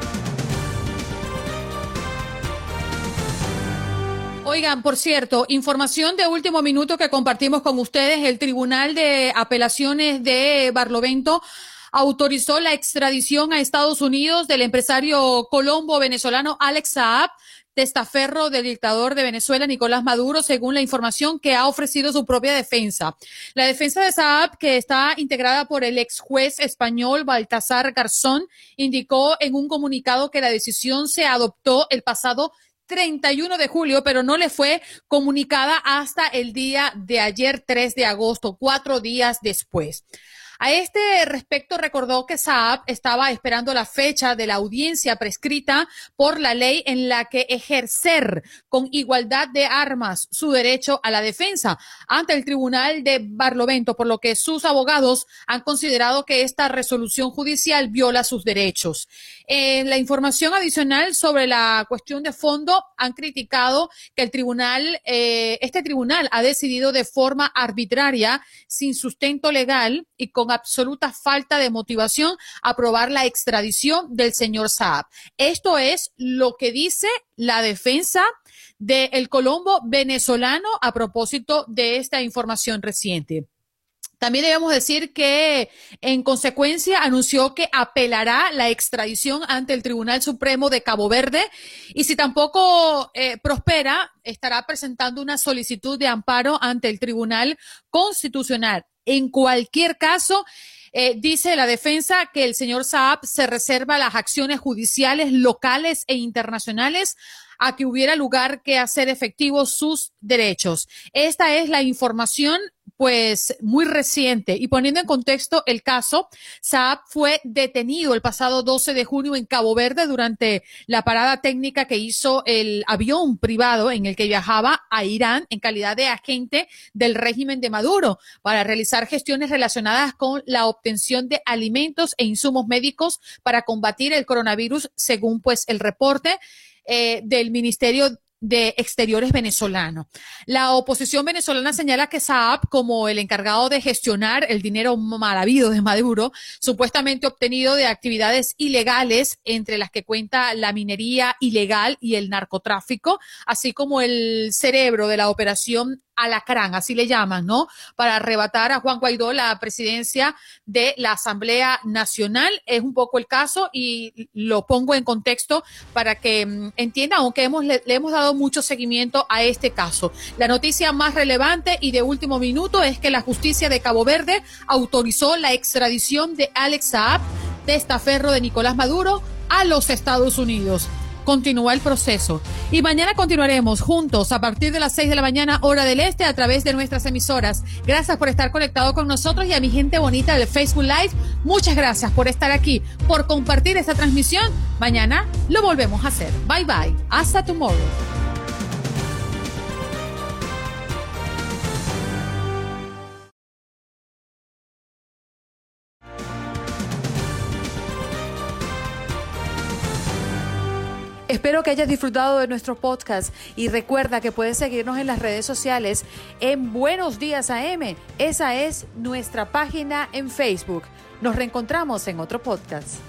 Oigan, por cierto, información de último minuto que compartimos con ustedes. El Tribunal de Apelaciones de Barlovento autorizó la extradición a Estados Unidos del empresario colombo-venezolano Alex Saab, testaferro del dictador de Venezuela, Nicolás Maduro, según la información que ha ofrecido su propia defensa. La defensa de Saab, que está integrada por el ex juez español Baltasar Garzón, indicó en un comunicado que la decisión se adoptó el pasado treinta y uno de julio, pero no le fue comunicada hasta el día de ayer, tres de agosto, cuatro días después. A este respecto recordó que Saab estaba esperando la fecha de la audiencia prescrita por la ley en la que ejercer con igualdad de armas su derecho a la defensa ante el Tribunal de Barlovento, por lo que sus abogados han considerado que esta resolución judicial viola sus derechos. En la información adicional sobre la cuestión de fondo, han criticado que el tribunal, eh, este tribunal ha decidido de forma arbitraria, sin sustento legal y con absoluta falta de motivación aprobar la extradición del señor Saab. Esto es lo que dice la defensa del Colombo venezolano a propósito de esta información reciente. También debemos decir que, en consecuencia, anunció que apelará la extradición ante el Tribunal Supremo de Cabo Verde y, si tampoco eh, prospera, estará presentando una solicitud de amparo ante el Tribunal Constitucional. En cualquier caso, eh, dice la defensa que el señor Saab se reserva las acciones judiciales locales e internacionales a que hubiera lugar que hacer efectivos sus derechos. Esta es la información pues muy reciente. Y poniendo en contexto el caso, Saab fue detenido el pasado doce de junio en Cabo Verde durante la parada técnica que hizo el avión privado en el que viajaba a Irán en calidad de agente del régimen de Maduro para realizar gestiones relacionadas con la obtención de alimentos e insumos médicos para combatir el coronavirus, según pues el reporte eh, del Ministerio de Exteriores venezolano. La oposición venezolana señala que Saab, como el encargado de gestionar el dinero mal habido de Maduro, supuestamente obtenido de actividades ilegales, entre las que cuenta la minería ilegal y el narcotráfico, así como el cerebro de la operación Alacrán, así le llaman, ¿no? Para arrebatar a Juan Guaidó la presidencia de la Asamblea Nacional. Es un poco el caso y lo pongo en contexto para que um, entiendan, aunque hemos, le, le hemos dado mucho seguimiento a este caso. La noticia más relevante y de último minuto es que la justicia de Cabo Verde autorizó la extradición de Alex Saab, testaferro de Nicolás Maduro, a los Estados Unidos. Continúa el proceso. Y mañana continuaremos juntos a partir de las seis de la mañana, hora del este, a través de nuestras emisoras. Gracias por estar conectado con nosotros y a mi gente bonita del Facebook Live, muchas gracias por estar aquí, por compartir esta transmisión. Mañana lo volvemos a hacer. Bye bye. Hasta tomorrow. Espero que hayas disfrutado de nuestro podcast y recuerda que puedes seguirnos en las redes sociales en Buenos Días A M. Esa es nuestra página en Facebook. Nos reencontramos en otro podcast.